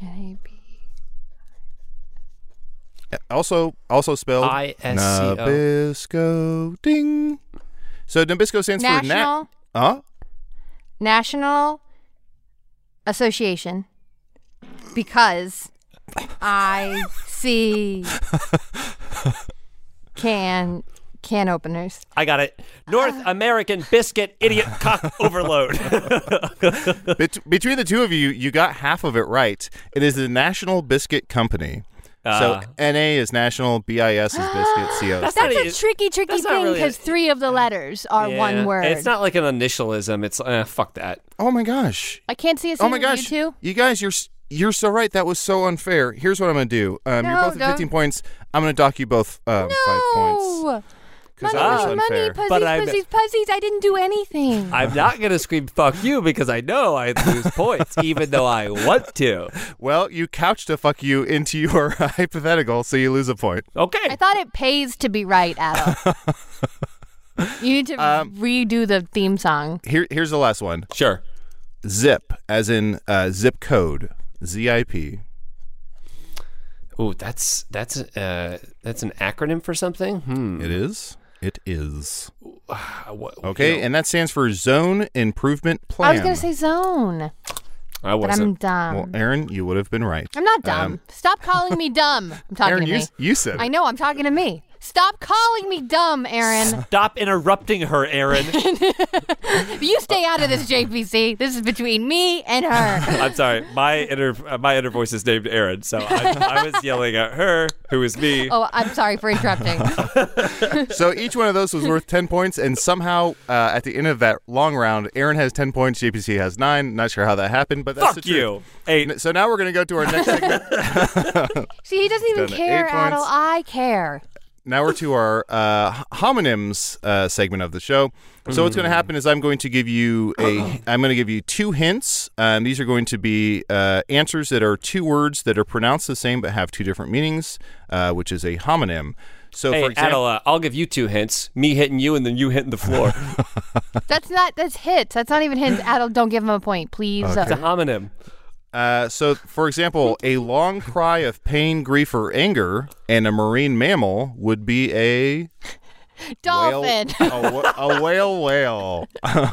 S5: Also also spelled
S4: I S C O.
S5: NABISCO. Ding. So NABISCO stands for
S3: National,
S5: Na- Huh?
S3: National Association, because I see can can openers.
S4: I got it. North American biscuit idiot cock overload.
S5: Bet- between the two of you, you got half of it right. It is the National Biscuit Company.
S4: Uh,
S5: so N A is National, B I S is Biscuit, C O.
S4: That's
S3: That's
S4: not
S3: a
S4: e-
S3: tricky, tricky
S4: that's not
S3: thing
S4: really
S3: because
S4: a-
S3: three of the letters are
S4: Yeah.
S3: one word.
S4: It's not like an initialism. It's uh, fuck that.
S5: Oh my gosh.
S3: I can't see a
S5: Oh
S3: single
S5: my gosh.
S3: you two.
S5: You guys, you're s- you're so right. That was so unfair. Here's what I'm going to do. Um,
S3: No,
S5: you're both at
S3: don't.
S5: fifteen points. I'm going to dock you both um, five points.
S3: No.
S5: 'Cause
S3: Money,
S5: that was
S3: money, money,
S5: unfair.
S3: pussies,
S4: But I'm-
S3: pussies, pussies. I didn't do anything.
S4: I'm not going to scream fuck you because I know I lose points, even though I want to.
S5: Well, you couched a fuck you into your hypothetical, so you lose a point.
S4: Okay.
S3: I thought it pays to be right, Adam. You need to
S5: Um,
S3: redo the theme song.
S5: Here, here's the last one.
S4: Sure.
S5: Zip, as in uh, zip code, Z I P.
S4: Ooh, that's that's uh that's an acronym for something. Hmm.
S5: It is. It is.
S4: Uh, what-
S5: Okay,
S4: you know,
S5: and that stands for Zone Improvement Plan.
S3: I was going to say zone,
S4: I
S3: but I'm
S4: wasn't.
S3: dumb.
S5: Well, Aaron, you would have been right.
S3: I'm not dumb.
S5: Um,
S3: Stop calling me dumb. I'm talking
S5: Aaron,
S3: to
S5: you,
S3: me.
S5: you said
S3: I
S5: it.
S3: know, I'm talking to me. Stop calling me dumb, Aaron.
S4: Stop interrupting her, Aaron.
S3: You stay out of this, J P C. This is between me and her.
S4: I'm sorry. My inner uh, my inner voice is named Aaron, so I, I was yelling at her, who is me.
S3: Oh, I'm sorry for interrupting.
S5: So each one of those was worth ten points, and somehow uh, at the end of that long round, Aaron has ten points, J P C has nine. Not sure how that happened, but that's
S4: Fuck
S5: the truth.
S4: you. Eight.
S5: N- So now we're going to go to our next segment.
S3: See, he doesn't even
S5: Done at
S3: care,
S5: eight
S3: Adel.
S5: points.
S3: I care.
S5: Now we're to our uh, homonyms uh, segment of the show. So what's going to happen is I'm going to give you a I'm going to give you two hints. Um, these are going to be uh, answers that are two words that are pronounced the same but have two different meanings, uh, which is a homonym. So
S4: Hey,
S5: for example,
S4: Adel, uh, I'll give you two hints. Me hitting you and then you hitting the floor.
S3: That's not, that's hits. That's not even hits. Adel, don't give him a point, please.
S4: It's a homonym.
S5: Uh, so, for example, a long cry of pain, grief, or anger, and a marine mammal would be a
S3: Dolphin.
S5: whale. A, wh- a whale whale.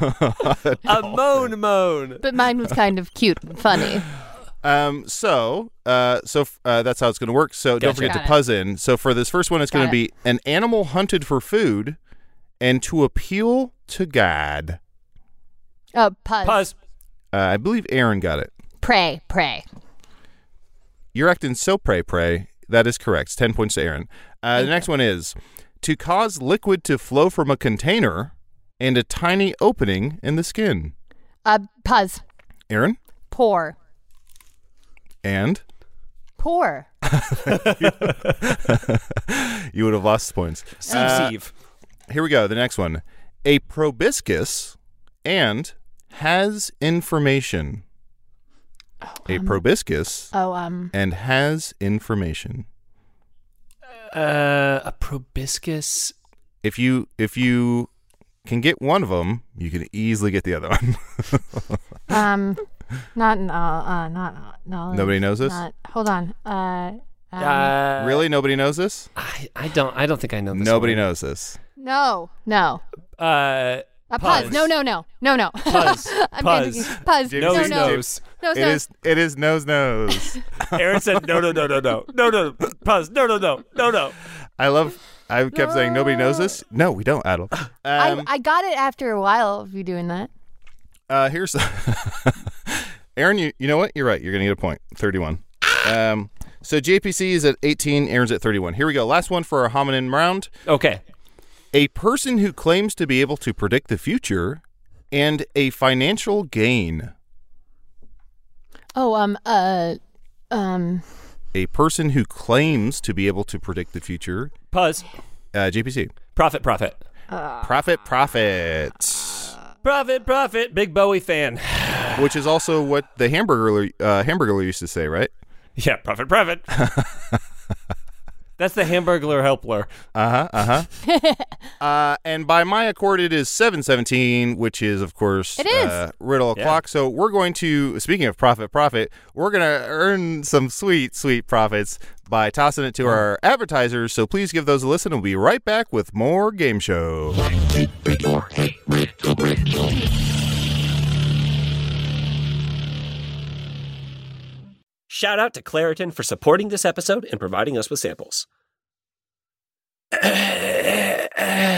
S4: A moan moan.
S3: But mine was kind of cute and funny.
S5: Um, so, uh, so uh, that's how it's going to work. So don't
S4: Gotcha.
S5: forget
S3: Got
S5: to
S3: it.
S5: puzz in. So for this first one, it's going
S3: Got
S5: to be an animal hunted for food and to appeal to God.
S3: Oh, puzz.
S4: Pause.
S5: Uh, I believe Aaron got it.
S3: Pray, pray.
S5: You're acting so pray pray. That is correct. It's ten points to Aaron. Uh, the next one is to cause liquid to flow from a container and a tiny opening in the skin.
S3: Uh, puzz.
S5: Aaron?
S3: Pour.
S5: And?
S3: Pour.
S5: You would have lost points.
S4: Sieve,
S5: Uh,
S4: sieve.
S5: Here we go. The next one. A proboscis and has information. A proboscis
S3: Oh, um,
S5: and has information.
S4: Uh, a proboscis.
S5: If you if you can get one of them, you can easily get the other one.
S3: um, not, uh, uh not, knowledge.
S5: Nobody knows this?
S3: Not, hold on. Uh, um,
S4: Uh,
S5: Really? Nobody knows this?
S4: I, I don't. I don't think I know this.
S5: Nobody
S4: one.
S5: knows this.
S3: no, no.
S4: Uh,
S3: A puzz.
S4: Puzz.
S3: No, no, no, no, no.
S4: Puzz.
S3: I'm
S4: Puzz.
S3: getting Puzz.
S5: James
S3: No,
S4: nose,
S3: no,
S4: nose.
S3: no,
S5: It
S3: no.
S5: is it is nose nose.
S4: Aaron said no, no, no, no, no, no, no. Pause. No, no, no, no, no.
S5: I love I kept saying nobody knows this. No, we don't, Adel. Um,
S3: I, I got it after a while of you doing that.
S5: Uh, here's Aaron. You you know what? You're right. You're gonna get a point. thirty-one. Um, so J P C is at eighteen. Aaron's at thirty-one. Here we go. Last one for our hominin round.
S4: Okay.
S5: A person who claims to be able to predict the future and a financial gain.
S3: Oh, um, uh, um,
S5: A person who claims to be able to predict the future.
S4: Pause.
S5: Uh, J P C.
S4: Profit, profit.
S5: Profit, profit.
S4: Profit, profit. Big Bowie fan.
S5: Which is also what the hamburger uh, hamburger used to say, right?
S4: Yeah, profit, profit. That's the Hamburglar Helpler.
S5: Uh-huh, uh-huh. uh, and by my accord, it is seven seventeen, which is, of course,
S3: It is.
S5: Uh, Riddle
S4: Yeah.
S5: O'Clock. So we're going to, speaking of profit, profit, we're going to earn some sweet, sweet profits by tossing it to our advertisers. So please give those a listen. We'll be right back with more Game Show.
S7: Shout out to Claritin for supporting this episode and providing us with samples.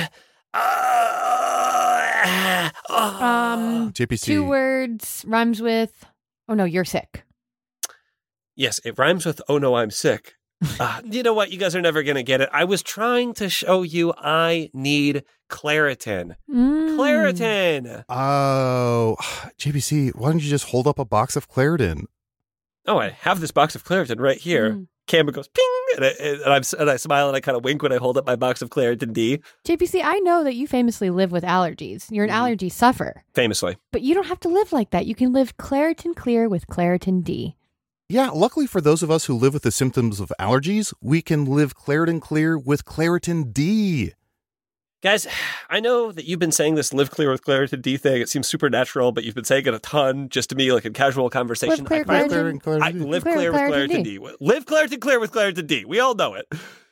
S4: Uh, oh.
S3: Um,
S5: J P C.
S3: two words, rhymes with, oh no, you're sick.
S4: Yes, it rhymes with, oh no, I'm sick. Uh, you know what? You guys are never going to get it. I was trying to show you I need Claritin.
S3: Mm.
S4: Claritin.
S5: Oh, J P C, why don't you just hold up a box of Claritin?
S4: Oh, I have this box of Claritin right here.
S3: Mm.
S4: Camera goes ping, and I, and, I'm, and I smile and I kind of wink when I hold up my box of Claritin D.
S3: J P C, I know that you famously live with allergies. You're an
S4: Mhm.
S3: allergy sufferer.
S4: Famously.
S3: But you don't have to live like that. You can live Claritin Clear with Claritin D.
S5: Yeah, luckily for those of us who live with the symptoms of allergies, we can live Claritin Clear with Claritin D.
S4: Guys, I know that you've been saying this live clear with Claritin D thing. It seems supernatural, but you've been saying it a ton just to me, like in casual conversation.
S3: Live clear,
S4: I find-
S3: Claritin.
S5: Claritin,
S4: I
S5: Claritin D.
S4: live
S3: Clear
S4: clear,
S3: with
S4: with
S3: Claritin
S4: Claritin D. Live Claritin clear with Claritin D. We all know it.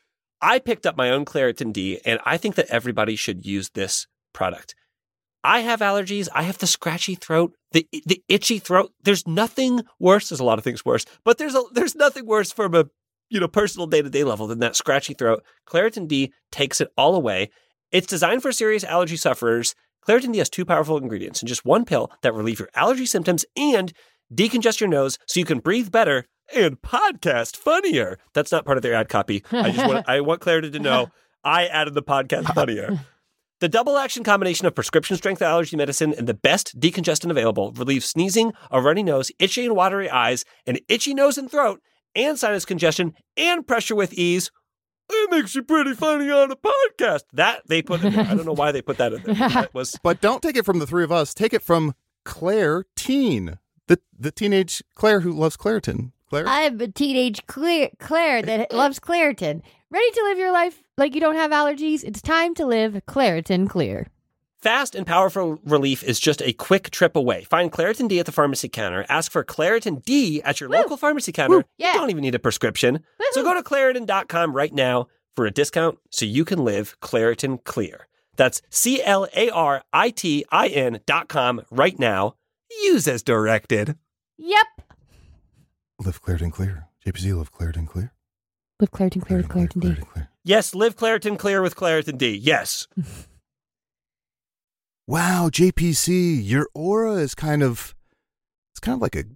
S4: I picked up my own Claritin D, and I think that everybody should use this product. I have allergies. I have the scratchy throat, the the itchy throat. There's nothing worse. There's a lot of things worse, but there's a there's nothing worse from a you know personal day to day level than that scratchy throat. Claritin D takes it all away. It's designed for serious allergy sufferers. Claritin D has two powerful ingredients in just one pill that relieve your allergy symptoms and decongest your nose so you can breathe better and podcast funnier. That's not part of their ad copy. I just want I want Claritin to know I added the podcast funnier. The double action combination of prescription strength allergy medicine and the best decongestant available relieves sneezing, a runny nose, itchy and watery eyes, an itchy nose and throat, and sinus congestion and pressure with ease. It makes you pretty funny on a podcast. That they put in there. I don't know why they put that in there. That was
S5: But don't take it from the three of us. Take it from Claire Teen, the the teenage Claire who loves Claritin. Claire?
S3: I'm a teenage Claire, Claire that loves Claritin. Ready to live your life like you don't have allergies? It's time to live Claritin Clear.
S4: fast and powerful relief is just a quick trip away. Find Claritin D at the pharmacy counter. Ask for Claritin D at your
S3: Woo.
S4: local pharmacy counter.
S3: Woo. Yeah.
S4: You don't even need a prescription. So go to Claritin dot com right now for a discount so you can live Claritin Clear. That's C L A R I T I N dot com right now. Use as directed.
S3: Yep.
S5: Live Claritin Clear. J P C, live Claritin Clear.
S3: Live Claritin Clear with Claritin D.
S5: Claritin Clear.
S4: Yes, live Claritin Clear with Claritin D. Yes.
S5: Wow, J P C, your aura is kind of, it's kind of like a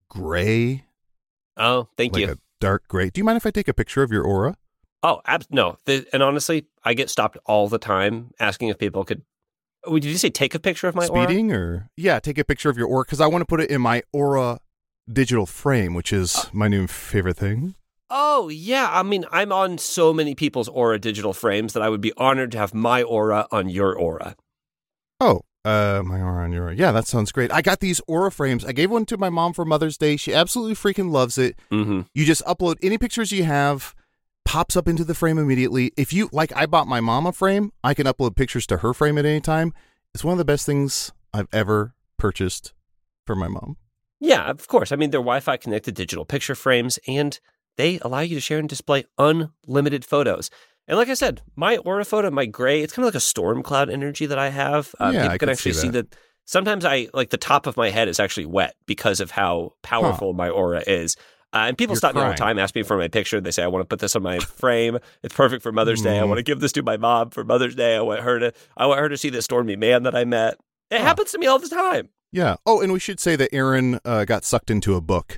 S5: gray,
S4: Oh, thank
S5: like
S4: you.
S5: a dark gray. Do you mind if I take a picture of your aura?
S4: Oh, ab- no. The, and honestly, I get stopped all the time asking if people could. Oh, did you say take a picture of my aura?
S5: Speeding or? Yeah, take a picture of your aura because I want to put it in my aura digital frame, which is
S4: Uh,
S5: my new favorite thing.
S4: Oh, yeah. I mean, I'm on so many people's aura digital frames that I would be honored to have my aura on your aura.
S5: Oh, uh, my aura on your aura. Yeah, that sounds great. I got these aura frames. I gave one to my mom for Mother's Day. She absolutely freaking loves it.
S4: Mm-hmm.
S5: You just upload any pictures you have, pops up into the frame immediately. If you, like I bought my mom a frame, I can upload pictures to her frame at any time. It's one of the best things I've ever purchased for my mom.
S4: Yeah, of course. I mean, they're Wi-Fi connected digital picture frames, and they allow you to share and display unlimited photos. And like I said, my aura photo, my gray, it's kind of like a storm cloud energy that I have. Uh,
S5: Yeah,
S4: people
S5: I
S4: can
S5: could
S4: actually
S5: see
S4: see
S5: that.
S4: that. Sometimes I, like the top of my head is actually wet because of how powerful my aura is. Uh, and people
S5: You're
S4: stop me all the
S5: crying.
S4: time, ask me for my picture. They say, I want to put this on my frame. It's perfect for Mother's Day. I
S5: Mm.
S4: want to give this to my mom for Mother's Day. I want her to, I want her to see this stormy man that I met. It
S5: Huh.
S4: happens to me all the time.
S5: Yeah. Oh, and we should say that Aaron uh, got sucked into a book.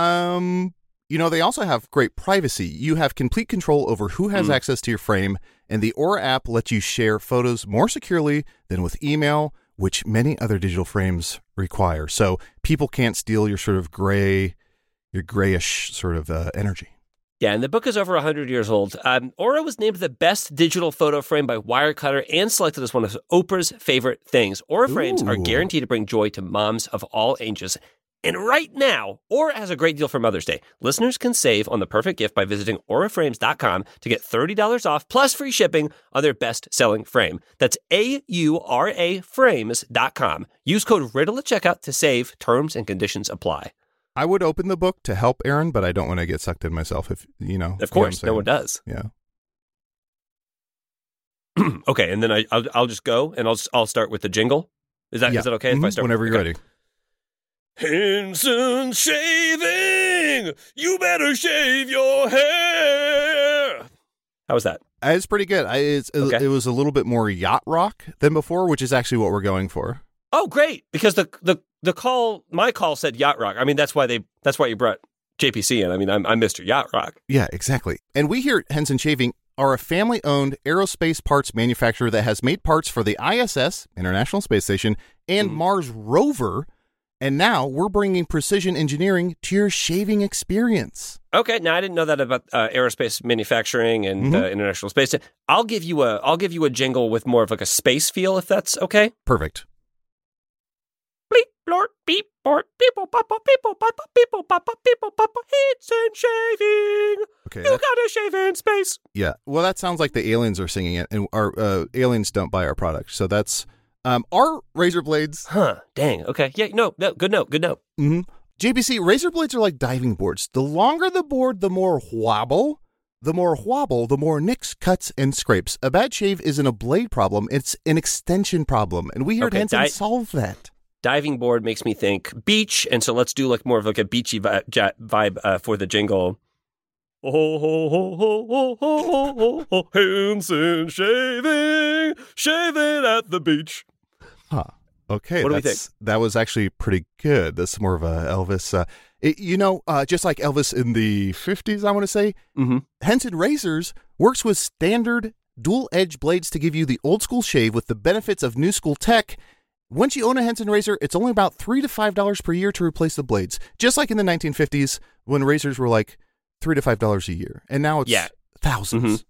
S5: Um, you know, they also have great privacy. You have complete control over who has
S4: Mm.
S5: access to your frame, and the Aura app lets you share photos more securely than with email, which many other digital frames require. So people can't steal your sort of gray, your grayish sort of uh, energy.
S4: Yeah, and the book is over one hundred years old. Um, Aura was named the best digital photo frame by Wirecutter and selected as one of Oprah's favorite things. Aura frames are
S5: Ooh.
S4: guaranteed to bring joy to moms of all ages. And right now, Aura has a great deal for Mother's Day. Listeners can save on the perfect gift by visiting aura frames dot com to get thirty dollars off plus free shipping on their best-selling frame. That's A U R A frames dot com. Use code RIDDLE at checkout to save. Terms and conditions apply.
S5: I would open the book to help Aaron, but I don't want to get sucked in myself. If you know, you know what
S4: Of course,
S5: I'm
S4: no one
S5: saying.
S4: does.
S5: Yeah.
S4: Okay, and then I, I'll, I'll just go and I'll I'll start with the jingle. Is that is
S5: Yeah.
S4: that okay if I
S5: Mhm.
S4: start
S5: Whenever
S4: with,
S5: you're
S4: okay.
S5: ready.
S4: Henson Shaving, you better shave your hair. How was that?
S5: Uh, It's pretty good. I, it's, it,
S4: Okay.
S5: it was a little bit more yacht rock than before, which is actually what we're going for.
S7: Oh, great! Because the the the call, my call said yacht rock. I mean, that's why they that's why you brought J P C in. I mean, I'm I'm Mister Yacht Rock.
S5: Yeah, exactly. And we here at Henson Shaving are a family-owned aerospace parts manufacturer that has made parts for the I S S, International Space Station, and
S7: Mm.
S5: Mars rover. And now we're bringing precision engineering to your shaving experience.
S7: Okay, now I didn't know that about uh, aerospace manufacturing and
S5: Mhm.
S7: uh, international space. I'll give you a I'll give you a jingle with more of like a space feel, if that's okay.
S5: Perfect.
S7: Bleep, blort, beep, bort, people, papa, people, papa, people, papa, people, papa, hits and shaving.
S5: Okay.
S7: You
S5: that-
S7: gotta shave in space.
S5: yeah. Well, that sounds like the aliens are singing it, and our uh, aliens don't buy our product. So that's um, our razor blades.
S7: Huh, dang. Okay. Yeah, no, no, good note, good note.
S5: Mm-hmm. J B C, razor blades are like diving boards. The longer the board, the more wobble. The more wobble, the more nicks, cuts, and scrapes. A bad shave isn't a blade problem. It's an extension problem. And we here
S7: Okay,
S5: at Henson
S7: di-
S5: solve that.
S7: Diving board makes me think beach, and so let's do like more of like a beachy vi- ja- vibe uh, for the jingle. Oh, ho, ho, ho, ho, ho, ho, ho, ho, Henson shaving, shaving at the beach.
S5: Huh. Okay.
S7: What do we
S5: that's- That was actually pretty good. That's more of a Elvis. Uh, it, you know, uh, just like Elvis in the fifties, I want to say,
S7: Mm-hmm.
S5: Henson Razors works with standard dual edge blades to give you the old school shave with the benefits of new school tech. Once you own a Henson razor, it's only about three to five dollars per year to replace the blades. Just like in the nineteen fifties when razors were like three to five dollars a year, and now it's
S7: Yeah.
S5: thousands.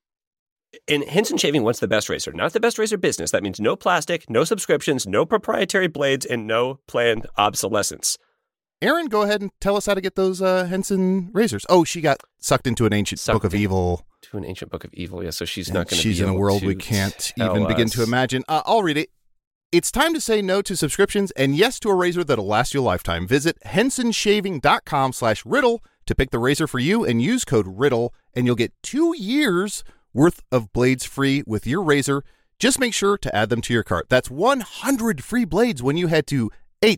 S7: In Henson Shaving, what's the best razor? Not the best razor business. That means no plastic, no subscriptions, no proprietary blades, and no planned obsolescence.
S5: Aaron, go ahead and tell us how to get those uh, Henson razors. Oh, she got sucked into an ancient
S7: Sucked
S5: book of
S7: in-
S5: evil.
S7: To an ancient book of evil, yeah. So she's
S5: and
S7: not going to.
S5: She's in a world we can't even begin to imagine. Uh, I'll read it. It's time to say no to subscriptions and yes to a razor that'll last you a lifetime. Visit hensonshaving.com slash riddle to pick the razor for you and use code riddle, and you'll get two years worth of blades free with your razor. Just make sure to add them to your cart. That's one hundred free blades when you head to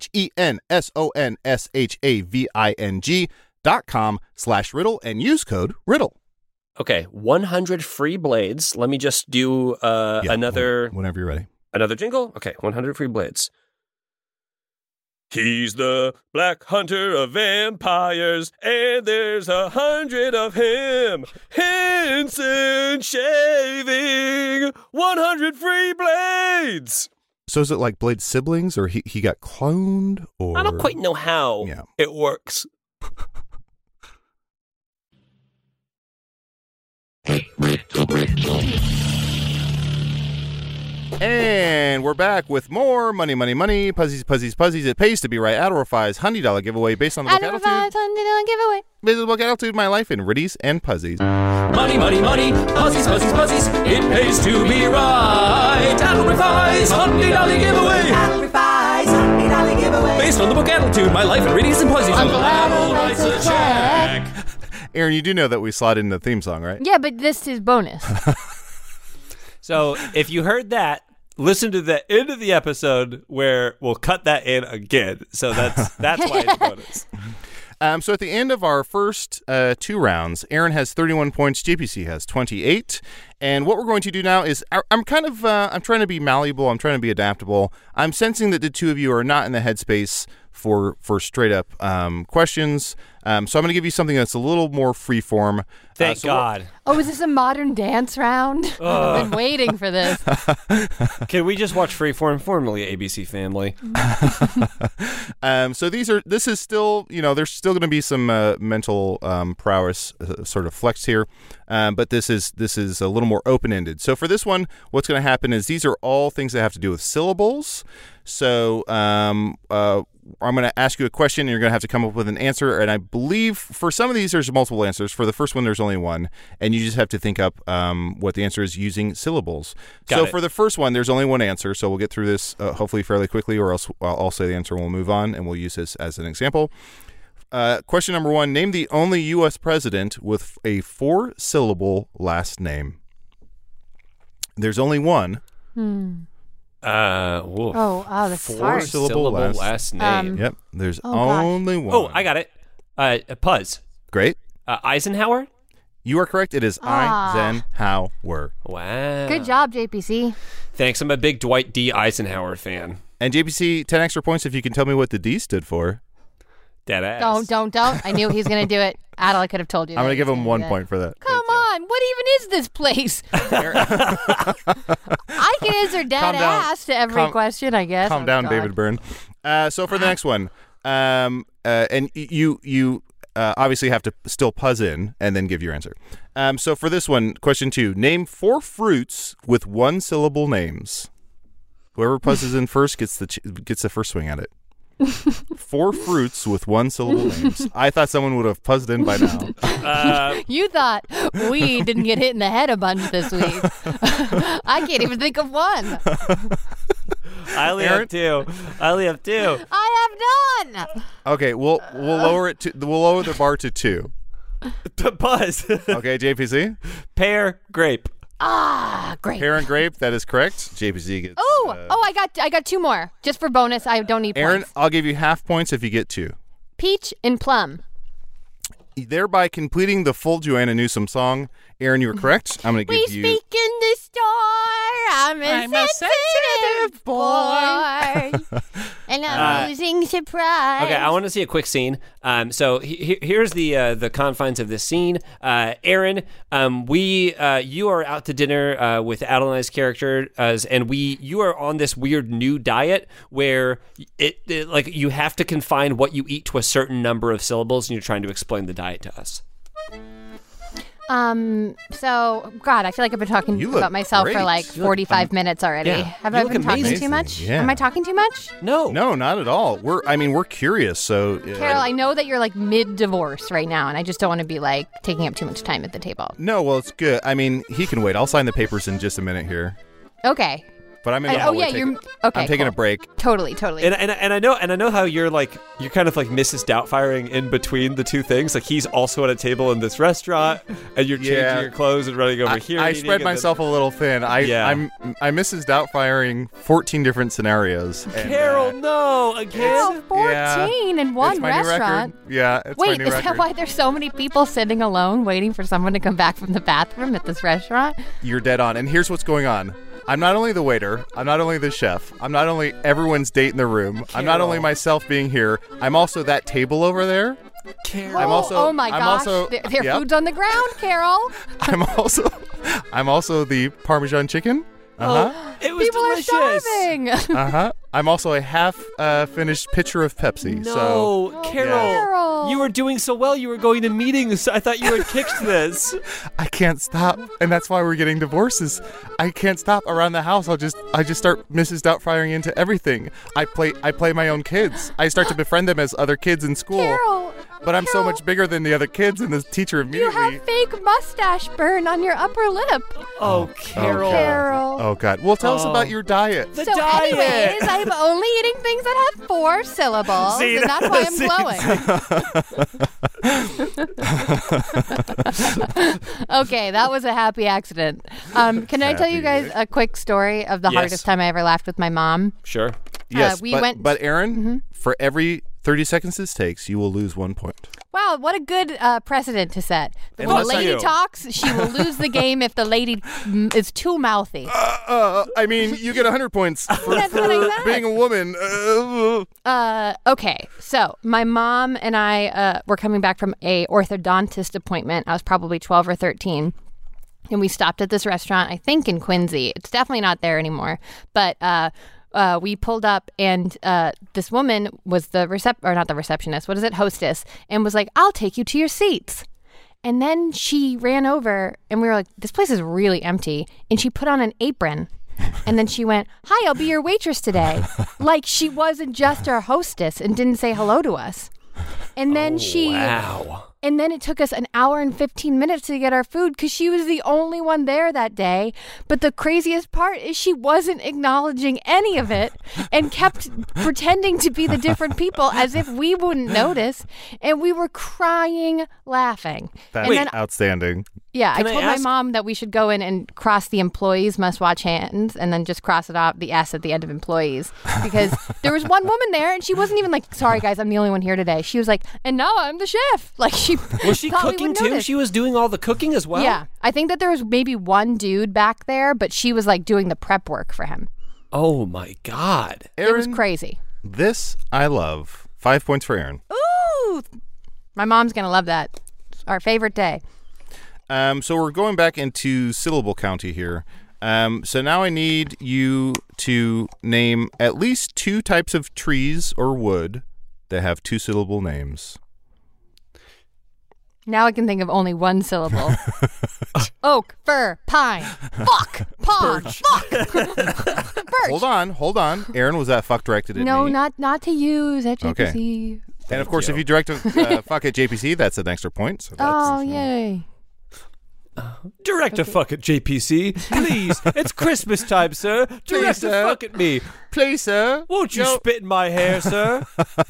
S5: H-E-N-S-O-N-S-H-A-V-I-N-G dot com slash riddle and use code riddle.
S7: Okay, one hundred free blades. Let me just do uh,
S5: Yeah,
S7: another
S5: when- Whenever you're ready.
S7: another jingle. Okay, one hundred free blades. He's the black hunter of vampires, and there's a hundred of him. Henson Shaving, one hundred free blades.
S5: So is it like Blade siblings, or he, he got cloned? Or
S7: I don't quite know how
S5: Yeah.
S7: it works.
S5: And we're back with more money, money, money, puzzies, puzzies, puzzies. It pays to be right. Adderall-Fi's one hundred dollars giveaway based on the book
S3: Adderall
S5: Attitude.
S3: Sunday Night giveaway.
S5: Based on the book Attitude, My Life in Riddies and Puzzies.
S6: Money, money, money, puzzies, puzzies, puzzies. It pays to be right. Adderall-Fi's one hundred dollars giveaway.
S8: Adderall-Fi's one hundred dollars giveaway.
S6: Based on the book Attitude, My Life in Riddies and Puzzies.
S3: Uncle
S6: Adderall
S3: Adderall
S6: writes a
S3: writes a
S6: check.
S5: Aaron, you do know that we slot in the theme song, right?
S3: Yeah, but this is bonus.
S4: So if you heard that, listen to the end of the episode where we'll cut that in again. So that's that's why it's bonus.
S5: Um, so at the end of our first uh, two rounds, Aaron has thirty-one points, J P C has twenty-eight. And what we're going to do now is I- I'm kind of, uh, I'm trying to be malleable. I'm trying to be adaptable. I'm sensing that the two of you are not in the headspace for, for straight up um, questions. Um, so I'm going to give you something that's a little more free form.
S4: Thank
S5: Uh, so what-
S4: God.
S3: Oh, is this a modern dance round? I've been waiting for this.
S4: Can we just watch Freeform, formerly A B C Family?
S5: Um, so these are, this is still, you know, there's still going to be some uh, mental um, prowess uh, sort of flex here, um, but this is this is a little more open ended. So for this one, what's going to happen is these are all things that have to do with syllables. So um, uh, I'm going to ask you a question, and you're going to have to come up with an answer. And I believe for some of these, there's multiple answers. For the first one, there's only one, and you just have to think up um, what the answer is using syllables.
S4: Got
S5: so
S4: it.
S5: for the first one, there's only one answer. So we'll get through this uh, hopefully fairly quickly, or else I'll I'll say the answer and we'll move on, and we'll use this as an example. Uh, question number one: name the only U S president with a four-syllable last name. There's only one.
S3: Hmm.
S4: Uh, woof.
S3: Oh, oh, that's
S5: Four
S3: hard.
S5: syllable
S4: Syllable
S5: last-
S4: last name.
S3: Um,
S5: Yep. There's
S3: Oh, gosh.
S5: only one.
S4: oh, I got it. Uh, Puzz.
S5: Great.
S4: Uh, Eisenhower.
S5: You are correct. It is
S3: Ah.
S5: Eisenhower.
S4: Wow.
S3: Good job, J P C.
S4: Thanks. I'm a big Dwight D. Eisenhower fan.
S5: And J P C, ten extra points if you can tell me what the D stood for.
S4: Dead ass.
S3: Don't, don't, don't. I knew he was going to do it. Adel, I could have told you.
S5: I'm
S3: that
S5: going to
S3: he
S5: give
S3: was
S5: him
S3: gonna
S5: one
S3: do that.
S5: point for that.
S3: Come on. What even is this place? I can answer dead
S5: Calm down.
S3: ass to every
S5: Calm-
S3: question, I guess.
S5: Calm
S3: Oh,
S5: down,
S3: God.
S5: David Byrne. Uh, so for the next one, um, uh, and y- you you uh, obviously have to still puzz in and then give your answer. Um, so for this one, question two: name four fruits with one syllable names. Whoever puzzes in first gets the ch- gets the first swing at it. Four fruits with one syllable names. I thought someone would have puzzed in by now.
S4: Uh,
S3: You thought we didn't get hit in the head a bunch this week. I can't even think of one.
S4: I only
S5: Aaron?
S4: have two. I only have two.
S3: I have none.
S5: Okay, we'll we'll lower it to we'll lower the bar to two.
S4: To buzz.
S5: Okay, J P C.
S4: Pear, grape.
S3: Ah, great.
S5: Pear and grape. That is correct. J P C gets.
S3: Oh,
S5: uh,
S3: oh, I got I got two more. Just for bonus, I don't need
S5: Aaron,
S3: points.
S5: I'll give you half points if you get two.
S3: Peach and plum.
S5: Thereby completing the full Joanna Newsom song. Aaron, you were correct. I'm going to
S3: We
S5: give you.
S3: speak in the store. I'm a,
S5: I'm a
S3: sensitive,
S5: sensitive
S3: boy. And I'm
S4: Uh,
S3: losing surprise.
S4: Okay, I want to see a quick scene. Um, so he, he- here's the uh, the confines of this scene. Uh, Aaron, um, we uh, you are out to dinner uh, with Adeline's character, as and we you are on this weird new diet where it, it like you have to confine what you eat to a certain number of syllables, and you're trying to explain the diet to us.
S3: Um. So, God, I feel like I've been talking
S5: You look
S3: about myself for
S5: great.
S3: like
S5: You look
S3: forty-five minutes already.
S4: yeah.
S3: Have
S4: You
S3: I
S4: look
S3: been talking
S5: amazing.
S3: too much?
S5: Yeah.
S3: Am I talking too much?
S4: No,
S5: No, not at all. We're. I mean, we're curious. So. Uh,
S3: Carol, I know that you're like mid-divorce right now, and I just don't want to be like taking up too much time at the table.
S5: No, well, it's good. I mean, he can wait. I'll sign the papers in just a minute here.
S3: Okay.
S5: But I'm in.
S3: And-
S5: the
S3: oh
S5: hallway
S3: yeah,
S5: taking-
S3: you're okay.
S5: I'm taking
S3: cool.
S5: a break.
S3: Totally, totally.
S4: And, and and I know and I know how you're like you're kind of like Missus Doubtfiring in between the two things. Like he's also at a table in this restaurant, and you're changing
S5: Yeah.
S4: your clothes and running over
S5: I,
S4: here.
S5: I
S4: and eating,
S5: spread
S4: and then-
S5: myself a little thin. I,
S4: Yeah.
S5: I'm. I Missus Doubtfiring fourteen different scenarios. And,
S4: Carol,
S5: uh,
S4: no, again.
S3: Oh, fourteen in one
S5: it's my new
S3: restaurant.
S5: record. Yeah, it's my
S3: Wait,
S5: new
S3: is
S5: record.
S3: that why there's so many people sitting alone waiting for someone to come back from the bathroom at this restaurant?
S5: You're dead on. And here's what's going on. I'm not only the waiter. I'm not only the chef. I'm not only everyone's date in the room. I'm not only
S4: Carol.
S5: myself being here. I'm also that table over there.
S4: Carol.
S5: I'm
S3: oh,
S5: also-
S3: oh my
S5: I'm
S3: gosh,
S5: also-
S3: their, their
S5: yep.
S3: food's on the ground, Carol.
S5: I'm also. I'm also the Parmesan chicken. Uh huh.
S4: It was
S3: People
S4: delicious.
S3: are starving.
S5: Uh huh. I'm also a half uh, finished pitcher of Pepsi.
S4: No,
S5: So
S4: Carol,
S3: Carol.
S4: you were doing so well. You were going to meetings. I thought you had kicked this.
S5: I can't stop, and that's why we're getting divorces. I can't stop around the house. I'll just I just start Missus Doubtfiring into everything. I play I play my own kids. I start to befriend them as other kids in school.
S3: Carol,
S5: But I'm so
S3: Carol,
S5: much bigger than the other kids, and the teacher
S3: You
S5: immediately.
S3: have fake mustache burn on your upper lip.
S4: Oh, Carol.
S3: Carol.
S5: Oh God! Well, tell us
S4: Oh.
S5: about your diet.
S4: The
S3: so,
S4: diet.
S3: anyways, I'm only eating things that have four syllables,
S4: See,
S3: and that's why I'm
S4: see,
S3: glowing. Okay, that was a happy accident. Um, can I tell you guys
S5: Happy.
S3: a quick story of the
S4: Yes.
S3: hardest time I ever laughed with my mom?
S4: Sure.
S5: Yes,
S3: we
S5: but,
S3: went-
S5: but Aaron,
S3: Mm-hmm.
S5: for every thirty seconds this takes, you will lose one point.
S3: Wow, what a good uh, precedent to set. When the
S5: Unless
S3: lady
S4: you-
S3: talks, she will lose the game if the lady mm, is too mouthy.
S5: Uh, I mean, you get one hundred points for,
S3: That's what I said.
S5: being a woman. Uh,
S3: Uh, okay, so my mom and I uh, were coming back from a orthodontist appointment. I was probably twelve or thirteen. And we stopped at this restaurant, I think in Quincy. It's definitely not there anymore. But uh, uh, we pulled up, and uh, this woman was the recep or not the receptionist. What is it? Hostess, and was like, "I'll take you to your seats." And then she ran over, and we were like, "This place is really empty." And she put on an apron. And then she went, "Hi, I'll be your waitress today." Like she wasn't just our hostess and didn't say hello to us. And then she
S4: Wow.
S3: and then it took us an hour and fifteen minutes to get our food because she was the only one there that day. But the craziest part is she wasn't acknowledging any of it and kept pretending to be the different people as if we wouldn't notice. And we were crying laughing.
S5: That's
S3: and then
S5: outstanding.
S3: Yeah,
S4: Can
S3: I
S4: I
S3: told
S4: ask-
S3: my mom that we should go in and cross the employees must wash hands and then just cross it off the S at the end of employees. Because there was one woman there and she wasn't even like, sorry guys, I'm the only one here today. She was like, and now I'm the chef. Like she
S4: Was she
S3: thought we
S4: cooking
S3: would
S4: too?
S3: notice.
S4: She was doing all the cooking as well?
S3: Yeah, I think that there was maybe one dude back there, but she was like doing the prep work for him.
S4: Oh my God.
S3: It was
S5: Aaron,
S3: crazy.
S5: this I love. Five points for Aaron.
S3: Ooh, my mom's going to love that. It's our favorite day.
S5: Um, so we're going back into syllable county here. Um, so now I need you to name at least two types of trees or wood that have two syllable names.
S3: Now I can think of only one syllable. Oak, fir, pine, fuck, pond, fuck. Birch.
S5: Hold on, hold on. Aaron, was that fuck directed at
S3: No,
S5: me?
S3: not not to use at J P
S5: Okay.
S3: C.
S5: And of course, if you direct a uh, fuck at J P C, that's an extra point. So that's,
S3: Oh, yay.
S4: Director fuck at J P C. Please. It's Christmas time, sir. Director
S5: sir.
S4: fuck at me.
S5: Please, sir.
S4: Won't you
S5: Yo-
S4: spit in my hair, sir?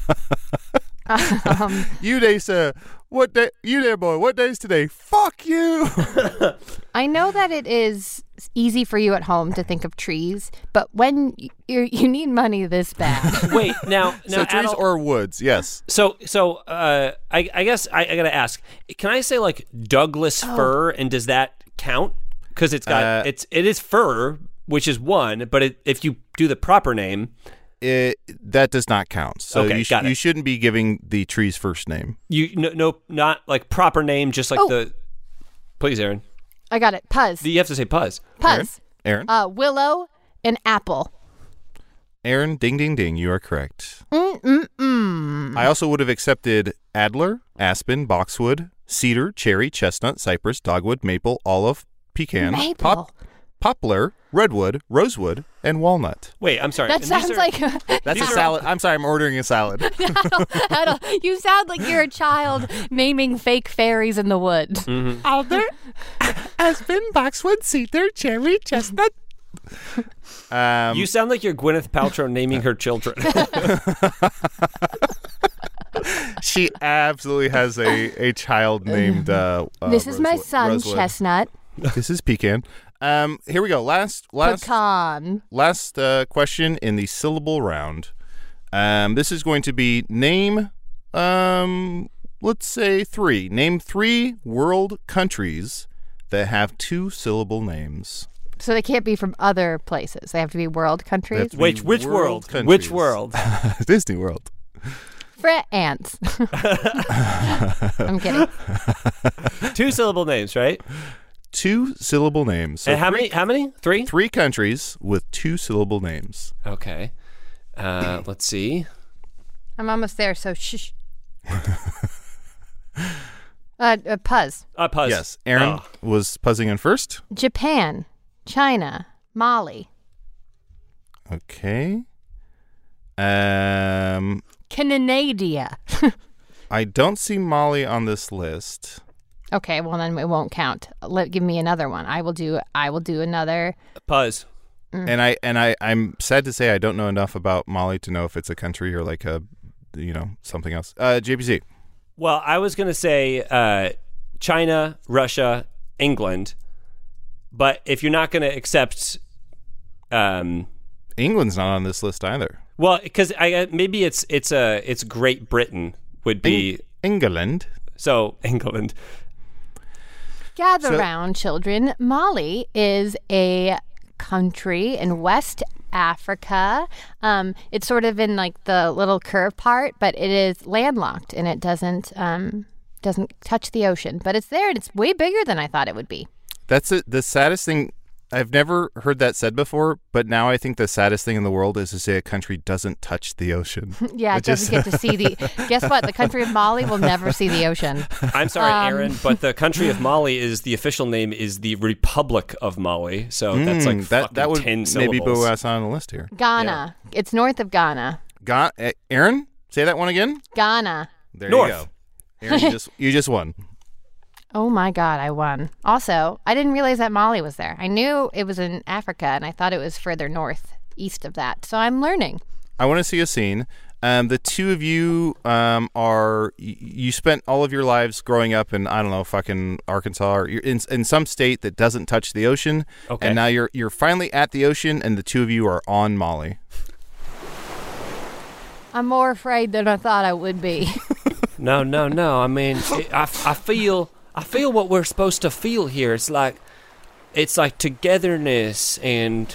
S3: Um,
S5: You day, sir. What day? You there, boy. What day's today? Fuck you.
S3: I know that it is easy for you at home to think of trees, but when you you need money this bad.
S4: Wait, now, now
S5: so trees
S4: Adel-
S5: or woods? Yes.
S4: So, so uh, I, I guess I, I gotta ask: can I say like Douglas
S3: Oh.
S4: fir, and does that count? Because it's got
S5: Uh,
S4: it's it is fir, which is one, but it, if you do the proper name,
S5: It, that does not count. So
S4: Okay,
S5: you, sh-
S4: got it.
S5: you shouldn't be giving the tree's first name.
S4: you no, no not like proper name, just like
S3: Oh.
S4: the. Please, Aaron,
S3: I got it. Puzz.
S4: you have to say Puzz.
S3: Puzz.
S5: Aaron?
S3: Uh, willow and apple.
S5: Aaron, ding, ding, ding. You are correct.
S3: Mm-mm-mm.
S5: I also would have accepted Adler, aspen, boxwood, cedar, cherry, chestnut, cypress, dogwood, maple, olive, pecan,
S3: Maple.
S5: pop, poplar, redwood, rosewood, and walnut.
S4: Wait, I'm sorry.
S3: That
S4: and
S3: sounds
S4: these are-
S3: like
S5: That's
S4: These
S5: a
S4: are-
S5: salad. I'm sorry, I'm ordering a salad.
S3: I don't, you sound like you're a child naming fake fairies in the woods.
S5: Alder, aspen, boxwood, cedar, cherry, chestnut. Um,
S4: You sound like you're Gwyneth Paltrow naming her children.
S5: she absolutely has a, a child named. Uh, uh,
S3: This is my
S5: Rosewood-
S3: son,
S5: Rosewood.
S3: Chestnut.
S5: This is pecan. Um, here we go. Last, last,
S3: Pecan.
S5: last uh, question in the syllable round. Um, this is going to be name. Um, let's say three. Name three world countries that have two syllable names.
S3: So they can't be from other places. They have to be world countries.
S5: They have to be
S4: Which which world? Which
S5: countries.
S4: world?
S5: Disney World.
S3: For ants. I'm kidding.
S4: Two syllable names, right?
S5: Two syllable names. So
S4: and how
S5: three,
S4: many? How many? Three.
S5: Three countries with two syllable names.
S4: Okay. Uh, let's see.
S3: I'm almost there, so shh. uh, uh, Puzz.
S4: Uh, Puzz.
S5: Yes, Aaron
S4: Oh.
S5: was puzzing in first.
S3: Japan. China. Mali.
S5: Okay. Um,
S3: Canada.
S5: I don't see Mali on this list.
S3: Okay, well then it won't count. Let give me another one. I will do. I will do another.
S4: Puzz.
S5: And I and I I'm sad to say I don't know enough about Mali to know if it's a country or like a, you know, something else. Uh, J P C.
S4: Well, I was going to say uh, China, Russia, England, but if you're not going to accept, um,
S5: England's not on this list either.
S4: well, because I maybe it's it's a it's Great Britain would be
S5: Eng- England.
S4: so England.
S3: Gather
S5: So-
S3: round, children. Mali is a country in West Africa. Um, it's sort of in like the little curve part, but it is landlocked and it doesn't um, doesn't touch the ocean. But it's there and it's way bigger than I thought it would be.
S5: That's it. The saddest thing. I've never heard that said before, but now I think the saddest thing in the world is to say a country doesn't touch the ocean.
S3: Yeah, it
S5: Which is-
S3: doesn't get to see the. Guess what? The country of Mali will never see the ocean.
S4: I'm sorry,
S3: Um,
S4: Aaron, but the country of Mali is the official name is the Republic of Mali. So that's like
S5: Mm, that
S4: fucking
S5: that would
S4: ten
S5: maybe
S4: syllables.
S5: put us on the list here.
S3: Ghana. It's north of Ghana.
S5: Ga- uh, Aaron, say that one again.
S3: Ghana.
S5: There
S4: North.
S5: you go. Aaron, you just you just won.
S3: Oh my God, I won. Also, I didn't realize that Mali was there. I knew it was in Africa, and I thought it was further north, east of that. So I'm learning.
S5: I want to see a scene. Um, the two of you um, are y- you spent all of your lives growing up in I don't know fucking Arkansas or you're in in some state that doesn't touch the ocean.
S4: Okay.
S5: And now you're you're finally at the ocean, and the two of you are on Molly.
S3: I'm more afraid than I thought I would be.
S4: No, no, no. I mean, it, I, I feel, I feel what we're supposed to feel here. It's like, it's like togetherness and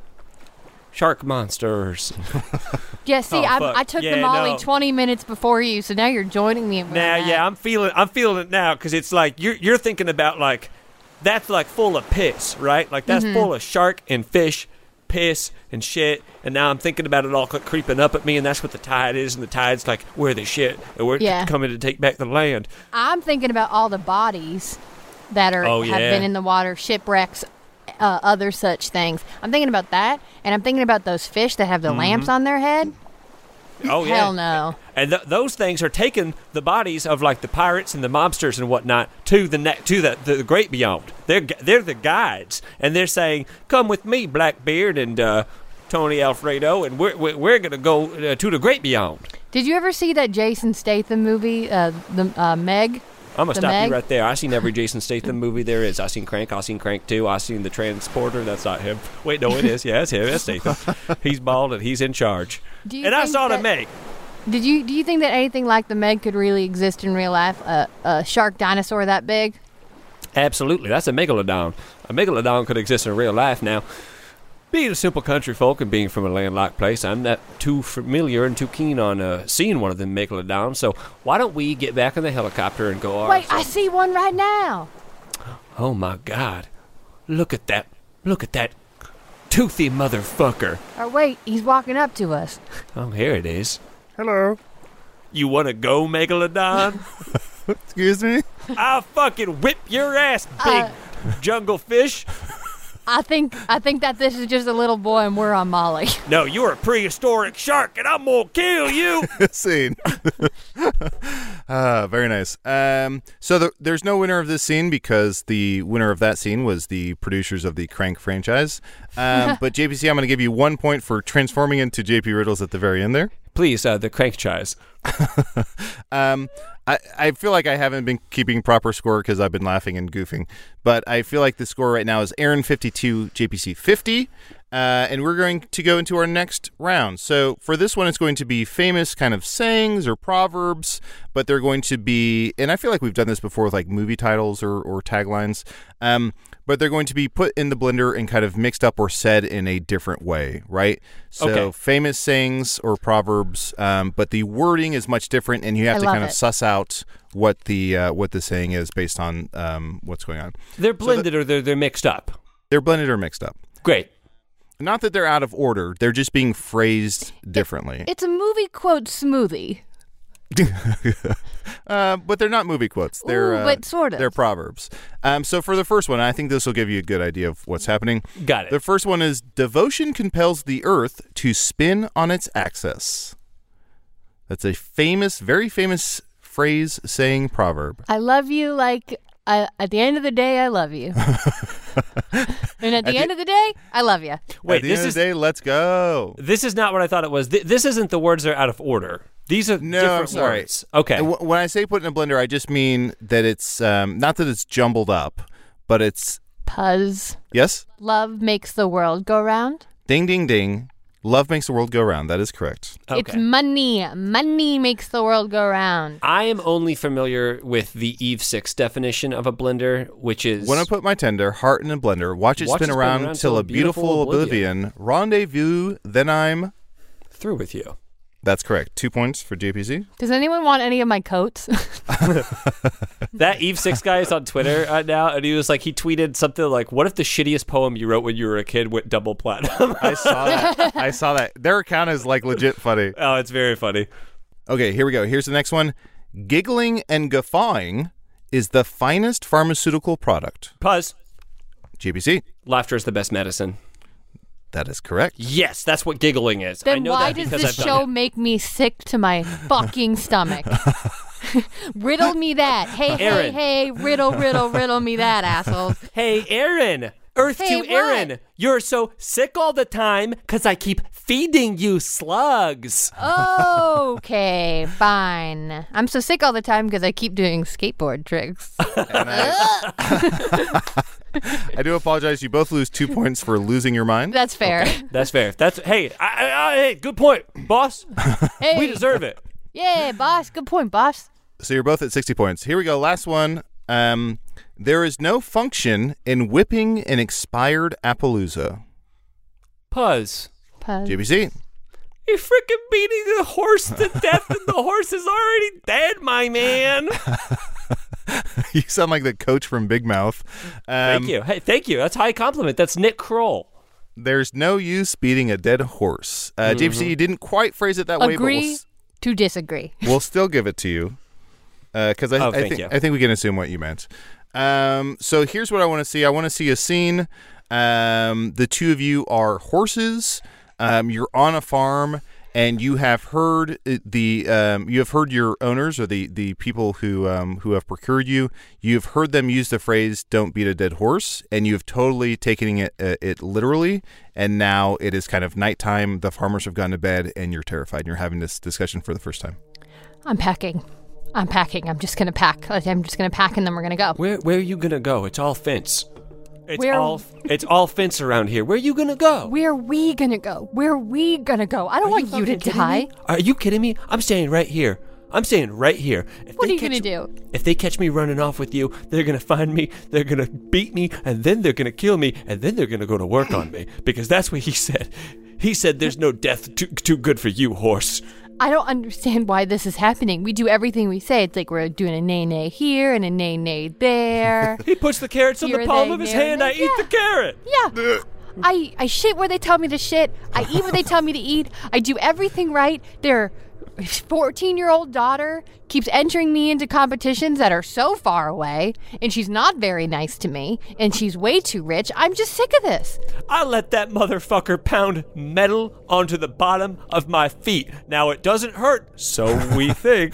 S4: shark monsters.
S3: Yeah, see,
S4: Oh,
S3: I,
S4: fuck.
S3: I took
S4: Yeah,
S3: the Molly
S4: no.
S3: twenty minutes before you, so now you're joining me. in
S4: Now,
S3: that.
S4: yeah, I'm feeling, I'm feeling it now because it's like you're, you're thinking about like, that's like full of piss, right? Like that's full of shark and fish, piss and shit. And now I'm thinking about it all c- creeping up at me, and that's what the tide is. And the tide's like, we're the shit, and we're
S3: Yeah.
S4: coming to take back the land.
S3: I'm thinking about all the bodies that are
S4: Oh,
S3: have
S4: yeah.
S3: been in the water, shipwrecks, uh, other such things. I'm thinking about that, and I'm thinking about those fish that have the lamps on their head.
S4: Oh yeah.
S3: Hell no.
S4: And th- those things are taking the bodies of like the pirates and the mobsters and whatnot to the ne- to the, the great beyond. They're gu- they're the guides, and they're saying, "Come with me, Blackbeard and uh, Tony Alfredo, and we're we're, we're gonna go uh, to the great beyond."
S3: Did you ever see that Jason Statham movie, uh, the uh, Meg?
S4: I'm gonna
S3: The
S4: stop
S3: Meg?
S4: you right there. I seen every Jason Statham movie there is. I seen Crank. I seen Crank two. I seen the Transporter. That's not him. Wait, no, it is. Yeah, it's him. That's Statham. He's bald and he's in charge.
S3: Do you
S4: And I
S3: think
S4: saw the
S3: that-
S4: Meg.
S3: Did you do you think that anything like the Meg could really exist in real life? Uh, a shark dinosaur that big?
S4: Absolutely. That's a megalodon. A megalodon could exist in real life now. Being a simple country folk and being from a landlocked place, I'm not too familiar and too keen on uh, seeing one of them megalodons. So why don't we get back in the helicopter and go
S3: Wait, I
S4: ourselves?
S3: see one right now.
S4: Oh, my God. Look at that. Look at that toothy motherfucker.
S3: Or wait, he's walking up to us.
S4: Oh, here it is.
S5: Hello.
S4: You want to go, megalodon?
S5: Excuse me.
S4: I'll fucking whip your ass, big
S3: Uh,
S4: jungle fish.
S3: I think I think that this is just a little boy and we're on Molly.
S4: No, you're a prehistoric shark, and I'm gonna kill you.
S5: Scene. Ah, very nice. Um, so the, there's no winner of this scene because the winner of that scene was the producers of the Crank franchise. Um, but J P C, I'm going to give you one point for transforming into J P Riddles at the very end there.
S4: Please, uh, the crank chise.
S5: Um, I, I feel like I haven't been keeping proper score because I've been laughing and goofing. But I feel like the score right now is Aaron fifty-two, J P C fifty. Uh, and we're going to go into our next round. So for this one, it's going to be famous kind of sayings or proverbs, but they're going to be, and I feel like we've done this before with like movie titles or, or taglines, um, but they're going to be put in the blender and kind of mixed up or said in a different way, right? So
S4: Okay.
S5: famous sayings or proverbs, um, but the wording is much different, and you have
S3: I
S5: to
S3: love
S5: kind of
S3: it.
S5: suss out what the uh, what the saying is based on um, what's going on.
S4: They're
S5: So the-
S4: blended or they're they're mixed up.
S5: They're blended or mixed up.
S4: Great.
S5: Not that they're out of order; they're just being phrased differently.
S3: It's a movie quote smoothie.
S5: Uh, but they're not movie quotes. They're
S3: Ooh,
S5: uh,
S3: but sort of.
S5: They're proverbs. Um, so for the first one, I think this will give you a good idea of what's happening.
S4: Got it.
S5: The first one is devotion compels the earth to spin on its axis. That's a famous, very famous phrase, saying, proverb.
S3: I love you like I, at the end of the day I love you. And at the end of the day, I love you.
S4: Wait,
S5: At the
S4: this
S5: end
S4: is
S5: of the day, let's go.
S4: this is not what I thought it was. Th- this isn't the words that are out of order. These are
S5: No,
S4: different
S5: I'm sorry.
S4: words. Okay.
S5: And wh- When I say put in a blender, I just mean that it's um, not that it's jumbled up, but it's
S3: Puzz.
S5: yes.
S3: Love makes the world go round.
S5: Ding, ding, ding. Love makes the world go round. That is correct.
S3: It's
S4: Okay.
S3: money. Money makes the world go round.
S4: I am only familiar with the Eve six definition of a blender, which is
S5: When I put my tender heart in a blender, watch it
S4: Watch
S5: spin
S4: it spin
S5: around
S4: around
S5: till a beautiful oblivion. Rendezvous, then I'm.
S4: through with you.
S5: That's correct. Two points for J P C.
S3: Does anyone want any of my coats?
S4: That Eve six guy is on Twitter uh, now, and he was like, he tweeted something like, "What if the shittiest poem you wrote when you were a kid went double platinum?"
S5: I saw that. I saw that. Their account is like legit funny.
S4: Oh, it's very funny.
S5: Okay, here we go. Here's the next one. Giggling and guffawing is the finest pharmaceutical product.
S4: Puzz.
S5: J P C.
S4: Laughter is the best medicine.
S5: That is correct.
S4: Yes, that's what giggling is. I
S3: Then
S4: know
S3: why
S4: that
S3: does
S4: because
S3: this
S4: I've
S3: show
S4: done it.
S3: make me sick to my fucking stomach? Riddle me that. Hey, hey,
S4: Aaron.
S3: hey, riddle, riddle, riddle me that, assholes.
S4: Hey, Aaron, Earth
S3: Hey,
S4: to
S3: what?
S4: Aaron. You're so sick all the time because I keep feeding you slugs.
S3: Okay, fine. I'm so sick all the time because I keep doing skateboard tricks.
S5: I do apologize. You both lose two points for losing your mind.
S3: That's fair.
S4: That's fair. That's hey, I, I, I, hey, good point, boss.
S3: Hey,
S4: We deserve it.
S3: Yeah, boss. Good point, boss.
S5: So you're both at sixty points. Here we go. Last one. Um, there is no function in whipping an expired Appaloosa.
S4: Puzz.
S3: Puzz.
S5: J B C.
S4: You're freaking beating a horse to death, and the horse is already dead, my man.
S5: You sound like the coach from Big Mouth. Um,
S4: Thank you. Hey, thank you. That's high compliment. That's Nick Kroll.
S5: There's no use beating a dead horse. Uh, J B C, you didn't quite phrase it that way, but we'll,
S3: Agree
S5: s-
S3: to disagree.
S5: we'll still give it to you because I,
S4: Oh,
S5: I
S4: thank
S5: think
S4: you.
S5: I think we can assume what you meant. Um, so here's what I want to see. I want to see a scene. Um, the two of you are horses. Um, you're on a farm, and you have heard the um, you have heard your owners or the the people who um, who have procured you. You have heard them use the phrase "Don't beat a dead horse," and you have totally taken it uh, it literally. And now it is kind of nighttime. The farmers have gone to bed, and you're terrified. And you're having this discussion for the first time.
S3: I'm packing. I'm packing. I'm just gonna pack. I'm just gonna pack, and then we're gonna go.
S4: Where where are you gonna go? It's all fence. It's
S3: Where-
S4: all it's all fence around here. Where are you gonna go?
S3: Where are we gonna go? Where are we gonna go? I don't
S4: Are
S3: want you, to
S4: fucking kidding
S3: die.
S4: me? Are you kidding me? I'm staying right here. I'm staying right here. If
S3: What
S4: they
S3: are you
S4: catch-
S3: gonna do?
S4: If they catch me running off with you, they're gonna find me, they're gonna beat me, and then they're gonna kill me, and then they're gonna go to work on me. Because that's what he said. He said there's no death too, too good for you, horse.
S3: I don't understand why this is happening. We do everything we say. It's like we're doing a nay nay here and a nay nay there.
S4: He puts the carrots on
S3: Here
S4: the palm
S3: they
S4: of his
S3: there,
S4: hand.
S3: they-
S4: I eat
S3: yeah.
S4: the carrot.
S3: Yeah. I, I shit where they tell me to shit. I eat what they tell me to eat. I do everything right. Their fourteen-year-old daughter keeps entering me into competitions that are so far away, and she's not very nice to me, and she's way too rich. I'm just sick of this.
S4: I let that motherfucker pound metal onto the bottom of my feet. Now it doesn't hurt, so we think.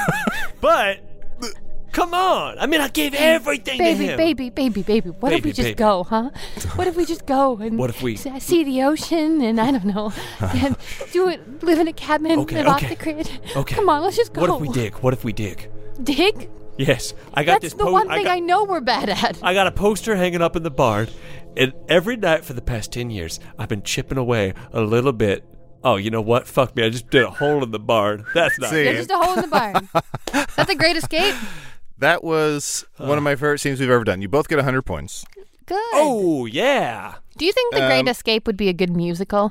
S4: But come on. I mean, I gave everything to
S3: Baby,
S4: him.
S3: baby, baby, baby. What if
S4: Baby,
S3: we just
S4: baby.
S3: go, huh? What if we just go and
S4: What if we-
S3: s- see the ocean and I don't know, and do it, live in a cabin,
S4: Okay,
S3: live
S4: okay.
S3: off the grid?
S4: Okay.
S3: Come on, let's just go.
S4: What if we dig? What if we dig?
S3: Dig?
S4: Yes, I got
S3: That's
S4: this.
S3: the
S4: po-
S3: one
S4: I
S3: thing
S4: got,
S3: I know we're bad at.
S4: I got a poster hanging up in the barn, and every night for the past ten years, I've been chipping away a little bit. Oh, you know what? Fuck me. I just did a hole in the barn. That's not
S5: See.
S3: Yeah, just a hole in the barn. Is that the Great Escape?
S5: That was one of my favorite scenes we've ever done. You both get one hundred points.
S3: Good.
S4: Oh, yeah.
S3: Do you think The Great
S5: Um,
S3: Escape would be a good musical?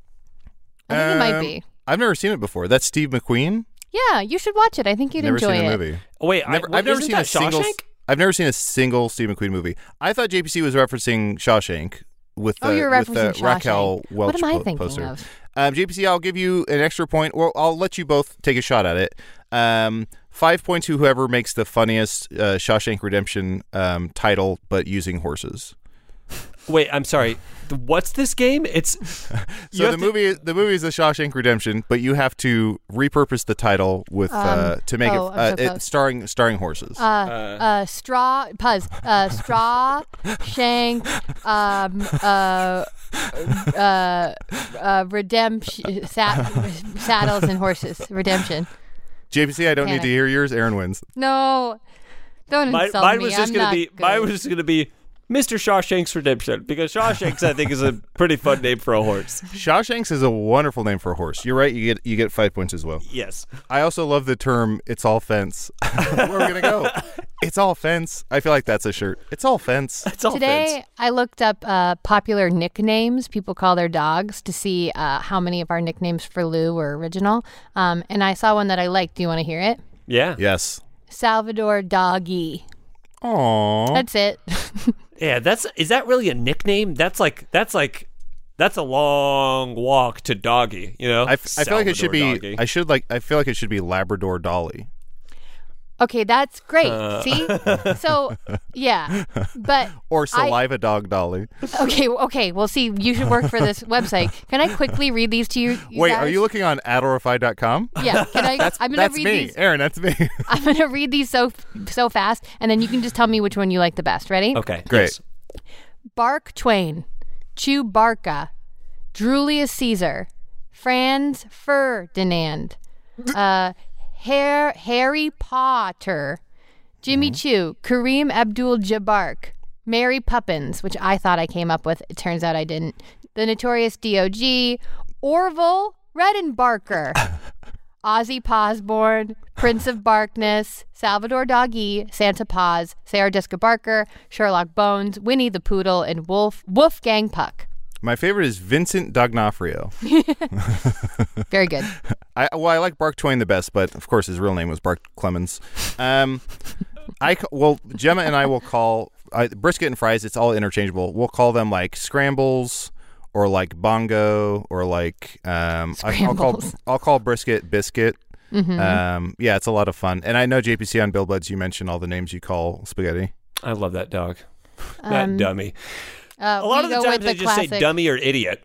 S3: I think it might
S5: Um,
S3: be.
S5: I've never seen it before. That's Steve McQueen.
S3: Yeah, you should watch it. I think you'd
S5: never
S3: enjoy
S5: seen the
S3: it.
S5: movie.
S4: Oh, wait,
S5: Never,
S4: I, well,
S5: I've never
S4: isn't
S5: seen a
S4: that
S5: single.
S4: Shawshank?
S5: I've never seen a single Steve McQueen movie. I thought J P C was referencing Shawshank with the
S3: Oh, you're
S5: with the
S3: referencing
S5: Raquel
S3: Shawshank.
S5: Welch
S3: What am I
S5: po-
S3: thinking
S5: poster.
S3: of?
S5: Um, J P C, I'll give you an extra point. Well, I'll let you both take a shot at it. Um, five points to whoever makes the funniest uh, Shawshank Redemption um, title, but using horses.
S4: Wait, I'm sorry. The- What's this game? It's you
S5: So
S4: have
S5: the
S4: to-
S5: movie, the movie is the Shawshank Redemption, but you have to repurpose the title with uh, to make
S3: oh,
S5: it,
S3: I'm
S5: uh,
S3: so
S5: it
S3: close.
S5: starring starring horses.
S3: Uh, uh, straw, puzz, uh, straw, shank, um, uh, uh, uh, redemption, sa- saddles and horses, redemption.
S5: J P C, I don't need
S3: panic.
S5: to hear yours. Aaron wins.
S3: No, don't
S4: mine,
S3: insult
S4: mine
S3: me.
S4: was just
S3: I'm
S4: gonna
S3: not
S4: be
S3: good.
S4: mine was just gonna be Mister Shawshank's Redemption because Shawshanks I think is a pretty fun name for a horse.
S5: Shawshanks is a wonderful name for a horse. You're right. You get you get five points as well.
S4: Yes.
S5: I also love the term "it's all fence." Where are we gonna go? It's all fence. I feel like that's a shirt. It's all fence.
S4: It's all
S3: Today,
S4: fence.
S3: I looked up uh, popular nicknames people call their dogs to see uh, how many of our nicknames for Lou were original. Um, and I saw one that I liked. Do you want to hear it?
S4: Yeah.
S5: Yes.
S3: Salvador Doggy.
S5: Aww.
S3: That's it.
S4: Yeah, that's is that really a nickname? That's like that's like that's a long walk to doggy, you know?
S5: I, f- I feel like it should be.
S4: Salvador Doggy.
S5: I should like. I feel like it should be Labrador Dolly.
S3: Okay, that's great.
S4: Uh.
S3: See? So, yeah. But
S5: Or
S3: I-
S5: Saliva Dog Dolly.
S3: okay, okay. Well, see, you should work for this website. Can I quickly read these to you? you
S5: Wait,
S3: guys?
S5: are you looking on adorify dot com?
S3: Yeah. Can I? I'm gonna
S5: That's
S3: read
S5: me,
S3: these.
S5: Aaron. That's me.
S3: I'm gonna read these so so fast, and then you can just tell me which one you like the best. Ready?
S4: Okay.
S5: Great.
S4: yes.
S3: Bark Twain, Chewbarca, Julius Caesar, Franz Ferdinand, uh, Har- Harry Potter, Jimmy Choo, Kareem Abdul-Jabbar, Mary Poppins, which I thought I came up with. It turns out I didn't. The Notorious D O G, Orville Redenbacher, Ozzy Posborn, Prince of Barkness, Salvador Doggy, Santa Paws, Sarah Jessica Parker, Sherlock Bones, Winnie the Poodle, and Wolf Wolfgang Puck.
S5: My favorite is Vincent D'Onofrio.
S3: Very good.
S5: I, well, I like Bark Twain the best, but of course his real name was Bark Clemens. Um, I ca- well, Gemma and I will call uh, brisket and fries. It's all interchangeable. We'll call them like scrambles or like bongo or like um, I, I'll call
S3: Scrambles.
S5: I'll call brisket biscuit.
S3: Mm-hmm.
S5: Um, yeah, it's a lot of fun. And I know J P C on Bill Buds, you mentioned all the names you call spaghetti.
S7: I love that dog. That
S3: Um,
S7: dummy.
S3: Uh,
S7: A lot
S3: we
S7: of the
S3: go
S7: times
S3: with
S7: they
S3: the
S7: just say
S3: classic-
S7: dummy or idiot.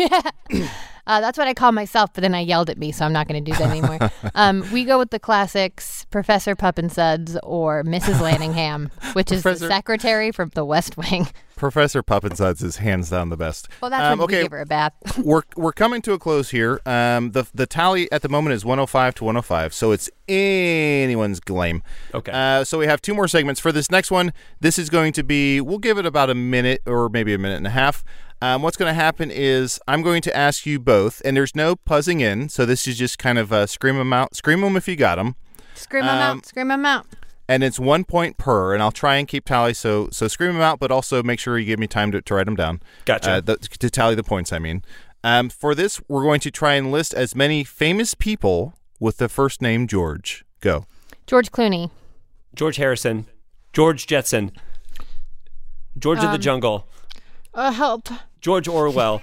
S3: Uh, that's what I call myself, but then I yelled at me, so I'm not going to do that anymore. um, we go with the classics, Professor Puppinsuds or Missus Lanningham, which is
S5: Professor-
S3: the secretary from The West Wing.
S5: Professor Puppinsuds is hands down the best.
S3: Well, that's
S5: Um,
S3: when
S5: okay.
S3: we give her a bath.
S5: we're we're coming to a close here. Um, the the tally at the moment is one oh five to one oh five, so it's anyone's game.
S7: Okay.
S5: Uh, so we have two more segments for this next one. This is going to be, we'll give it about a minute or maybe a minute and a half. Um, what's going to happen is I'm going to ask you both, and there's no puzzing in, so this is just kind of uh, scream them out, scream them if you got them,
S3: Scream them
S5: Um,
S3: out, scream them out.
S5: and it's one point per, and I'll try and keep tally. So so scream them out, but also make sure you give me time to, to write them down.
S7: Gotcha.
S5: Uh, the, to tally the points, I mean. Um, for this, we're going to try and list as many famous people with the first name George. Go.
S3: George Clooney.
S7: George Harrison. George Jetson. George of the
S3: Um,
S7: Jungle.
S3: Uh, help.
S7: George Orwell.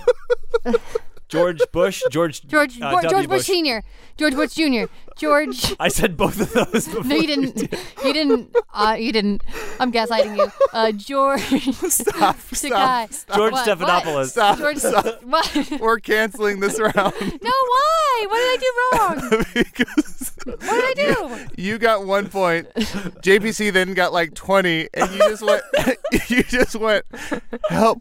S7: George Bush. George.
S3: George
S7: uh,
S3: Bo-
S7: W.
S3: George Bush Senior. George Bush Junior. George.
S7: I said both of those before.
S3: No, you didn't. You didn't. Uh, you didn't. I'm gaslighting you. Uh, George.
S5: Stop.
S3: Sakai.
S7: George
S3: What?
S7: Stephanopoulos.
S5: Stop.
S3: What? George.
S5: Stop.
S3: What?
S5: We're canceling this round
S3: No, why? What did I do wrong?
S5: because
S3: What did I do?
S5: you got one point. J P C then got like twenty, and you just went. you just went. Help.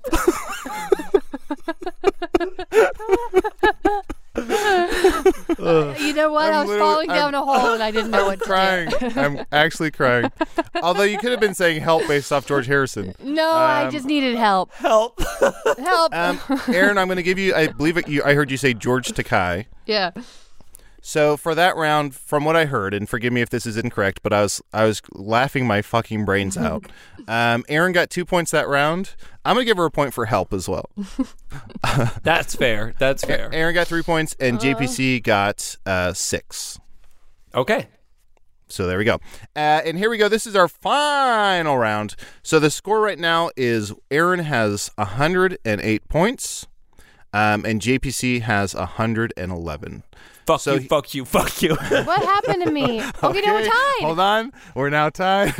S3: You know what?
S5: I'm
S3: I was
S5: literally-
S3: falling
S5: I'm-
S3: down a hole and I didn't know
S5: I'm
S3: what to
S5: crying.
S3: do.
S5: I'm actually crying. Although you could have been saying help based off George Harrison.
S3: No, I
S5: Um,
S3: just needed help.
S7: Help.
S3: Help.
S5: Um, Aaron, I'm going to give you. I believe it, you. I heard you say George Takai.
S3: yeah.
S5: So for that round, from what I heard, and forgive me if this is incorrect, but I was I was laughing my fucking brains out. Um, Aaron got two points that round. I'm gonna give her a point for help as well.
S7: That's fair. That's fair.
S5: Aaron got three points, and J P C got uh, six.
S7: Okay.
S5: So there we go. Uh, and here we go. This is our final round. So the score right now is Aaron has one hundred eight points, um, and J P C has one hundred eleven.
S7: Fuck
S5: So
S7: you,
S5: he-
S7: fuck you, fuck you.
S3: What happened to me? Okay, now we're tied.
S5: Hold on. We're now tied.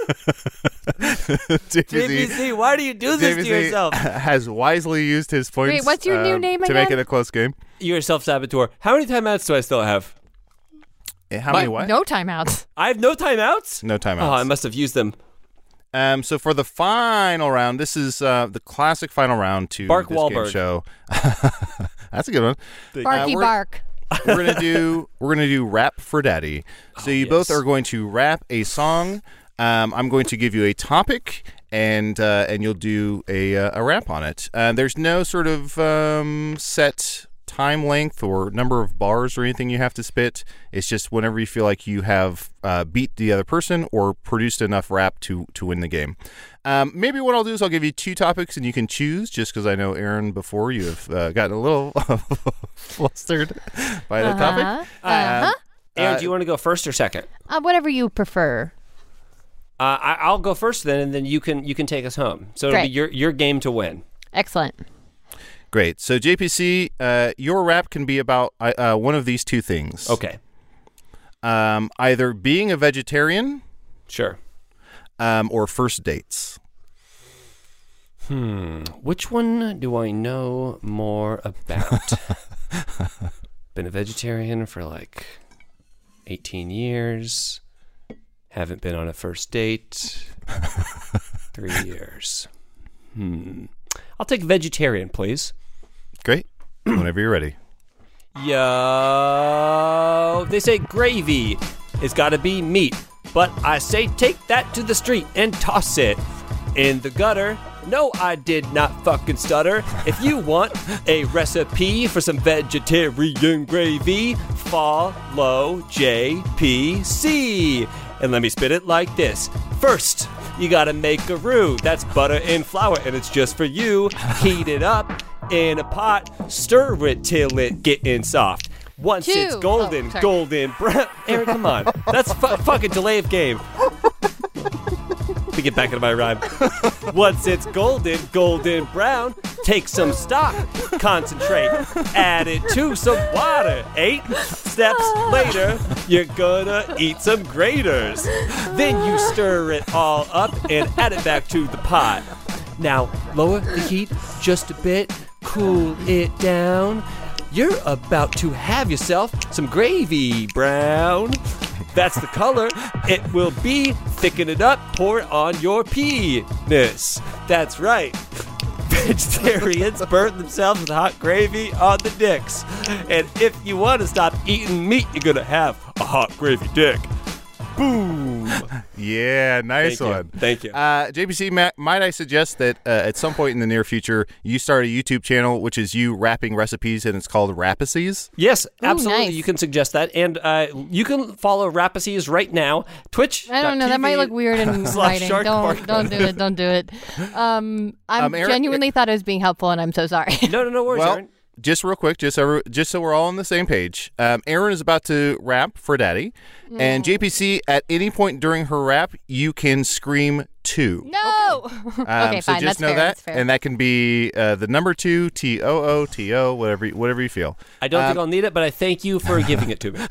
S5: J P
S7: J P C, why do you do this
S5: J P C
S7: to yourself?
S5: has wisely used his points.
S3: Wait, what's your new
S5: um,
S3: name
S5: to make
S3: again?
S5: it a close game.
S7: You're a self-saboteur. How many timeouts do I still have?
S5: Eh, How many what?
S3: No timeouts.
S7: I have no timeouts?
S5: No timeouts.
S7: Oh, I must have used them.
S5: Um, so for the final round, this is uh, the classic final round to
S7: Bark
S5: this game
S7: Wahlberg.
S5: show. That's a good one.
S3: Barky
S5: we're-
S3: bark.
S5: We're gonna do we're gonna do rap for daddy. So you both
S7: yes.
S5: are going to rap a song. Um, I'm going to give you a topic, and uh, and you'll do a uh, a rap on it. Uh, there's no sort of um, set time length or number of bars or anything you have to spit. It's just whenever you feel like you have uh, beat the other person or produced enough rap to to win the game. Um, maybe what I'll do is I'll give you two topics and you can choose, just because I know, Aaron, before you have uh, gotten a little flustered by the topic.
S3: Uh-huh. Uh-huh.
S7: Aaron,
S5: Uh,
S7: do you want to go first or second?
S3: Uh, whatever you prefer.
S7: Uh, I, I'll go first then, and then you can you can take us home. So it'll be
S3: Great.
S7: your your game to win.
S3: Excellent.
S5: Great. So J P C, uh, your rap can be about uh, uh, one of these two things.
S7: Okay,
S5: Um, either being a vegetarian
S7: sure.
S5: um, or first dates.
S7: Hmm. Which one do I know more about? Been a vegetarian for like eighteen years. Haven't been on a first date. Three years.
S4: Hmm. I'll take vegetarian, please.
S5: Great. Whenever you're ready.
S4: Yo, they say gravy has got to be meat, but I say take that to the street and toss it in the gutter. No, I did not fucking stutter. If you want a recipe for some vegetarian gravy, follow J P C. And let me spit it like this. First, you gotta make a roux. That's butter and flour, and it's just for you. Heat it up in a pot, stir it till it getting soft. Once
S3: Two.
S4: it's golden,
S3: Oh, sorry.
S4: golden brown. Aaron, come on. That's fu- fucking delay of game. Let me get back into my rhyme. Once it's golden, golden brown, take some stock, concentrate, add it to some water. Eight steps later, you're gonna eat some graters. Then you stir it all up and add it back to the pot. Now, lower the heat just a bit, cool it down. You're about to have yourself some gravy, brown. That's the color it will be. Thicken it up, pour it on your penis. That's right. Vegetarians burn themselves with hot gravy on the dicks. And if you want to stop eating meat, you're going to have a hot gravy dick. Boom.
S5: Yeah, nice
S4: Thank you.
S5: one.
S4: Thank you.
S5: Uh, J P C, ma- might I suggest that uh, at some point in the near future, you start a YouTube channel, which is you rapping recipes, and it's called Rapacies?
S4: Yes, absolutely.
S3: nice.
S4: You can suggest that. And uh, you can follow Rapacies right now. Twitch.
S3: I don't know. That might look weird in
S4: slash
S3: writing.
S4: Shark
S3: Don't
S4: Park.
S3: don't do it. Don't do it. Um, I
S5: Um, Aaron-
S3: genuinely thought it was being helpful, and I'm so sorry.
S4: No, no, no worries,
S5: Well,
S4: Aaron.
S5: just real quick, just so, just so we're all on the same page, um, Aaron is about to rap for Daddy, and J P C, at any point during her rap, you can scream two.
S3: No.
S5: Um,
S3: Okay,
S5: so
S3: fine.
S5: just
S3: That's
S5: know
S3: fair.
S5: that,
S3: That's fair.
S5: and that can be uh, the number two, T O O, T O, whatever, you- whatever you feel.
S4: I don't
S5: Um,
S4: think I'll need it, but I thank you for giving it to me.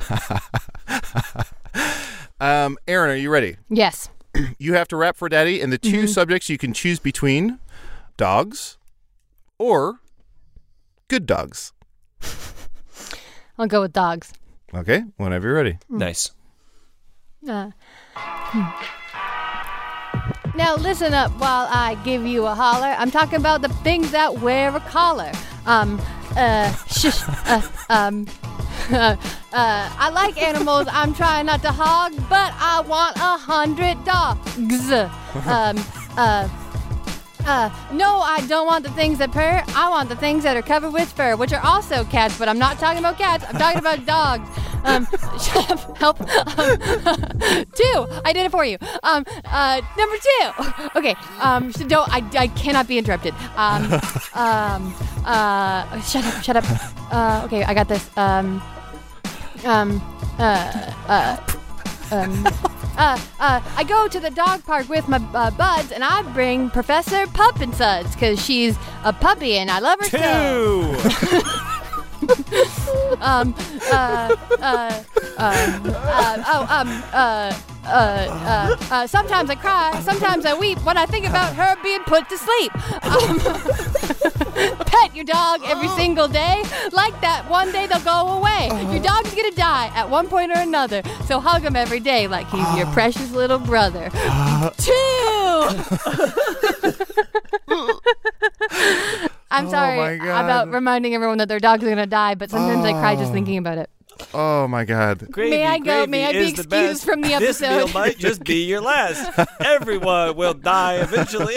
S5: Um, Aaron, are you ready?
S3: Yes.
S5: You have to rap for Daddy, and the 2
S3: Mm-hmm.
S5: subjects you can choose between dogs or good dogs.
S3: I'll go with dogs.
S5: Okay, whenever you're ready.
S4: Nice.
S3: Uh, hmm. Now listen up while I give you a holler. I'm talking about the things that wear a collar. Um, uh, shush, uh, um, uh, uh, I like animals. I'm trying not to hog, but I want a hundred dogs. Um, uh, Uh, no, I don't want the things that purr. I want the things that are covered with fur, which are also cats, but I'm not talking about cats. I'm talking about dogs. Um, shut up, help. Um, two, I did it for you. Um, uh, number two. Okay, um, so don't, I, I cannot be interrupted. Um, um, uh, shut up, shut up. Uh, okay, I got this. Um, um, uh, uh, um, Uh, uh, I go to the dog park with my uh, buds, and I bring Professor Pup and Suds, because she's a puppy, and I love her so.
S4: Two.
S3: Um, uh, uh, um, uh, oh, um, uh, uh, uh, uh, sometimes I cry, sometimes I weep when I think about her being put to sleep. Um, pet your dog every single day. Like that, one day they'll go away. Your dog's gonna die at one point or another, so hug him every day like he's your precious little brother. Two! I'm sorry
S5: my God.
S3: about reminding everyone that their dog's gonna die, but sometimes I cry just thinking about it.
S5: Oh, my God.
S4: Gravy,
S3: May I go?
S4: gravy
S3: May I be
S4: is the
S3: excused
S4: best.
S3: from the
S4: This meal
S3: episode?
S4: might just be your last. Everyone will die eventually.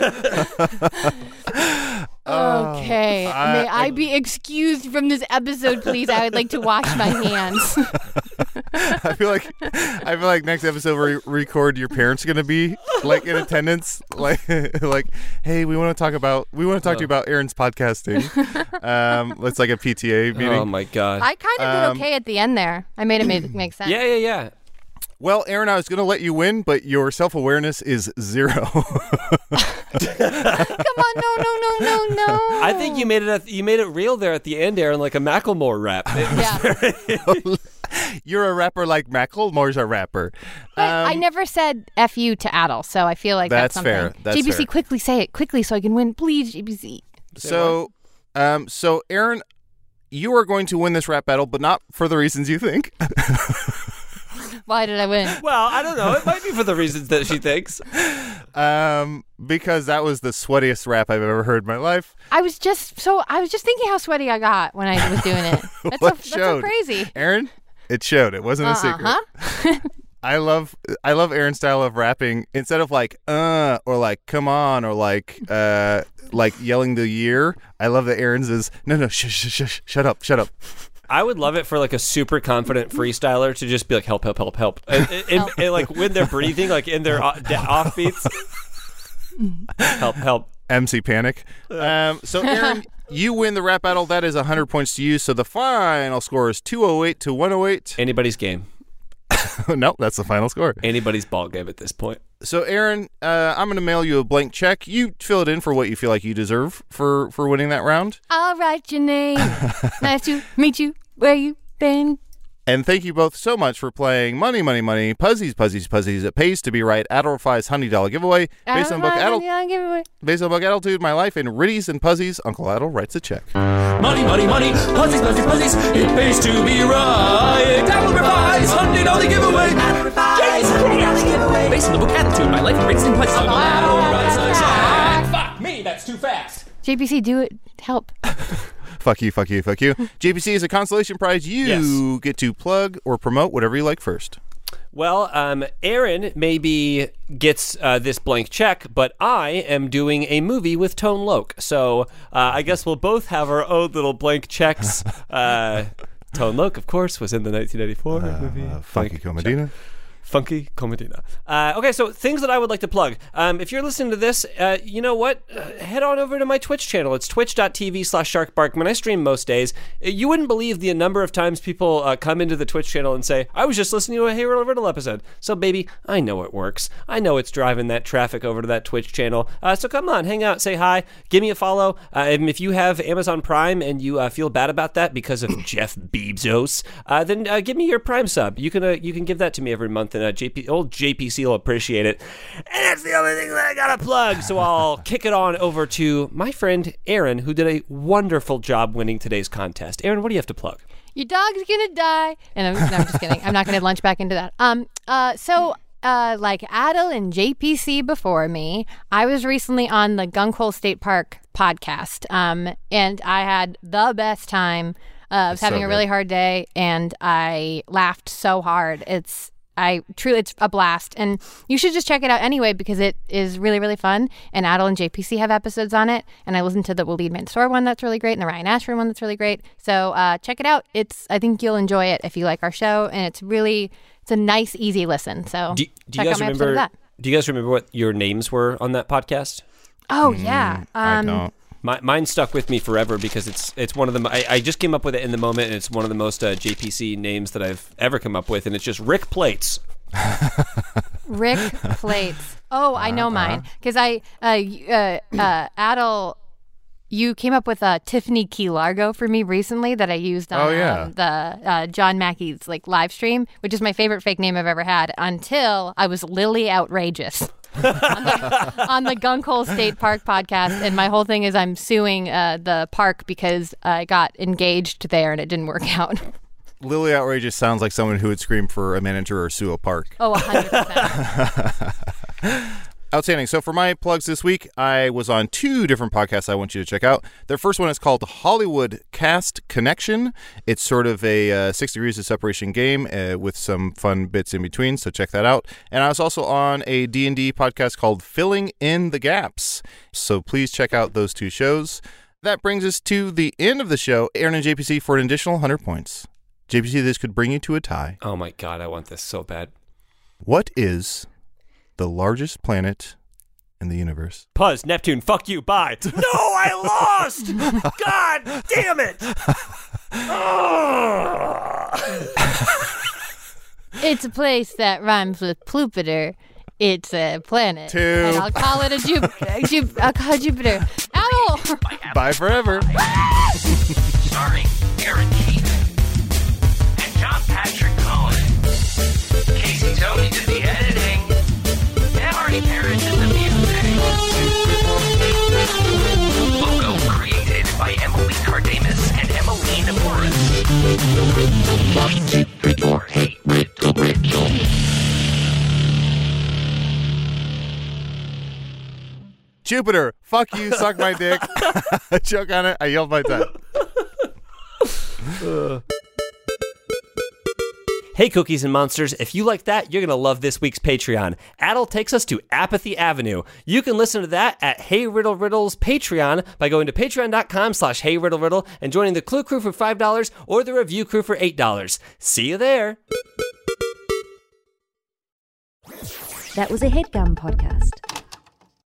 S3: Okay.
S5: I-
S3: May I,
S5: I-
S3: be excused from this episode, please? I would like to wash my hands.
S5: I feel like I feel like next episode we record your parents are gonna be like in attendance, like like hey, we want to talk about we want to talk to you about Aaron's podcasting. Um, it's like a P T A meeting.
S4: Oh my god.
S3: I kind of
S5: Um,
S3: did okay at the end there. I made it make, make sense.
S4: yeah, yeah, yeah.
S5: Well, Aaron, I was gonna let you win, but your self awareness is zero.
S3: Come on, no, no, no, no, no.
S4: I think you made it. At, you made it real there at the end, Aaron, like a Macklemore rap. It was
S3: Yeah.
S5: You're a rapper like Macklemore's a rapper.
S3: But I
S5: Um,
S3: never said F you to Adel, so I feel like that's,
S5: That's
S3: something.
S5: fair. That's
S3: G B C,
S5: fair.
S3: quickly say it. Quickly so I can win. Please, G B C.
S5: So, um, so Aaron, you are going to win this rap battle, but not for the reasons you think.
S3: Why did I win?
S4: Well, I don't know. It might be for the reasons that she thinks.
S5: um, because that was the sweatiest rap I've ever heard in my life.
S3: I was just so I was just thinking how sweaty I got when I was doing it. That's,
S5: What
S3: so, that's so
S5: showed?
S3: crazy.
S5: Aaron, it showed. It wasn't a secret.
S3: Uh-huh.
S5: I love I love Aaron's style of rapping. Instead of like uh or like come on or like uh like yelling the year, I love that Aaron's is no no shush shush shush shut up shut up.
S4: I would love it for like a super confident freestyler to just be like help help help help, and, and, and, and like when they're breathing, like in their off- offbeats, help help.
S5: M C Panic. Um, so Aaron, you win the rap battle. That is one hundred points to you. So the final score is two oh eight to one oh eight.
S4: Anybody's game.
S5: No, that's the final score.
S4: Anybody's ball game at this point.
S5: So, Aaron, uh, I'm going to mail you a blank check. You fill it in for what you feel like you deserve for, for winning that round.
S3: I'll write your name. Nice to meet you. Where you been?
S5: And thank you both so much for playing Money, Money, Money, Puzzies, Puzzies, Puzzies. It pays to be right. Adult Five's one hundred dollars giveaway. Based on book Adult, based on book Adultitude, My Life in Ritties and Puzzies, Uncle Adult writes a check.
S6: Money, money, money, puzzies, puzzies, puzzies. It pays to be right. Apple Revice, one hundred dollars giveaway.
S8: Apple Revice, one hundred dollars giveaway.
S6: Based on the book Attitude, My Life in Ritties and Puzzies. Uncle Adult writes a check. Fuck me, that's too fast.
S3: J P C, do it. Help.
S5: Fuck you, fuck you, fuck you. J P C is a consolation prize. You
S4: Yes.
S5: get to plug or promote whatever you like first.
S4: Well, um, Aaron maybe gets uh, this blank check, but I am doing a movie with Tone Loc. So uh, I guess we'll both have our own little blank checks. Uh, Tone Loc, of course, was in the nineteen ninety-four
S5: Uh,
S4: movie.
S5: uh, Funky Comedina.
S4: Funky Comedina. Uh, okay, so things that I would like to plug. Um, if you're listening to this, uh, you know what? Uh, head on over to my Twitch channel. It's twitch.tv slash sharkbarkman. I stream most days. You wouldn't believe the number of times people uh, come into the Twitch channel and say, I was just listening to a Hey Riddle Riddle episode. So, baby, I know it works. I know it's driving that traffic over to that Twitch channel. Uh, so come on, hang out, say hi, give me a follow. Uh, and if you have Amazon Prime and you uh, feel bad about that because of Jeff Bezos, uh, then uh, give me your Prime sub. You can uh, you can give that to me every month, and uh, J P, old J P C will appreciate it. And that's the only thing that I gotta plug. So I'll kick it on over to my friend Aaron, who did a wonderful job winning today's contest. Aaron, what do you have to plug?
S3: Your dog's gonna die. And I'm, no, I'm just kidding. I'm not gonna lunch back into that. Um. Uh. So. Uh, like Adel and J P C before me, I was recently on the Gunkhole State Park podcast, um, and I had the best time. Uh, I was
S5: That's
S3: having
S5: so
S3: a really
S5: good.
S3: hard day, and I laughed so hard. It's I truly, it's a blast, and you should just check it out anyway because it is really, really fun. And Adel and J P C have episodes on it, and I listened to the Waleed Mansour one that's really great, and the Ryan Ashford one that's really great. So uh, check it out. It's I think you'll enjoy it if you like our show, and it's really it's a nice, easy listen. So
S4: Do, do
S3: check
S4: you
S3: out
S4: guys
S3: my episode of
S4: remember?
S3: that.
S4: Do you guys remember what your names were on that podcast?
S3: Oh yeah,
S5: I
S3: um,
S5: don't.
S4: My, mine stuck with me forever because it's it's one of the I, I just came up with it in the moment, and it's one of the most uh, J P C names that I've ever come up with, and it's just Rick Plates.
S3: Rick Plates. Oh, I know mine because I uh, y- uh, uh, Adel. You came up with uh, Tiffany Key Largo for me recently that I used on
S5: Oh, yeah.
S3: um, the uh, John Mackey's like live stream, which is my favorite fake name I've ever had until I was Lily Outrageous on the, on the Gunkhole State Park podcast. And my whole thing is I'm suing uh, the park because I got engaged there and it didn't work out.
S5: Lily Outrageous sounds like someone who would scream for a manager or sue a park.
S3: Oh, one hundred percent.
S5: Outstanding. So for my plugs this week, I was on two different podcasts I want you to check out. The first one is called Hollywood Cast Connection. It's sort of a uh, six degrees of separation game uh, with some fun bits in between, so check that out. And I was also on a D and D podcast called Filling in the Gaps. So please check out those two shows. That brings us to the end of the show. Aaron and J P C for an additional one hundred points. J P C, this could bring you to a tie.
S4: Oh my god, I want this so bad.
S5: What is the largest planet in the universe?
S4: Puzz, Neptune, fuck you, bye. No, I lost! God damn it!
S3: It's a place that rhymes with Plupitor. It's a planet.
S5: Two.
S3: And I'll call it a Jupiter. Ju- I'll call it Jupiter. Ow!
S5: Bye forever.
S6: Starring Aaron Keith and John Patrick Cohen. Casey Tony did the editing. And Marty Parrish did the music. Logo created by Emily Cardamus and Emmeline Morris. Keep it or hate. Riddle, riddle.
S5: Jupiter, fuck you, suck my dick. I choke on it. I yelled my time.
S4: Hey, Cookies and Monsters, if you like that, you're going to love this week's Patreon. Adel takes us to Apathy Avenue. You can listen to that at Hey Riddle Riddle's Patreon by going to patreon.com slash Hey Riddle Riddle and joining the Clue Crew for five dollars or the Review Crew for eight dollars. See you there.
S1: That was a HeadGum podcast.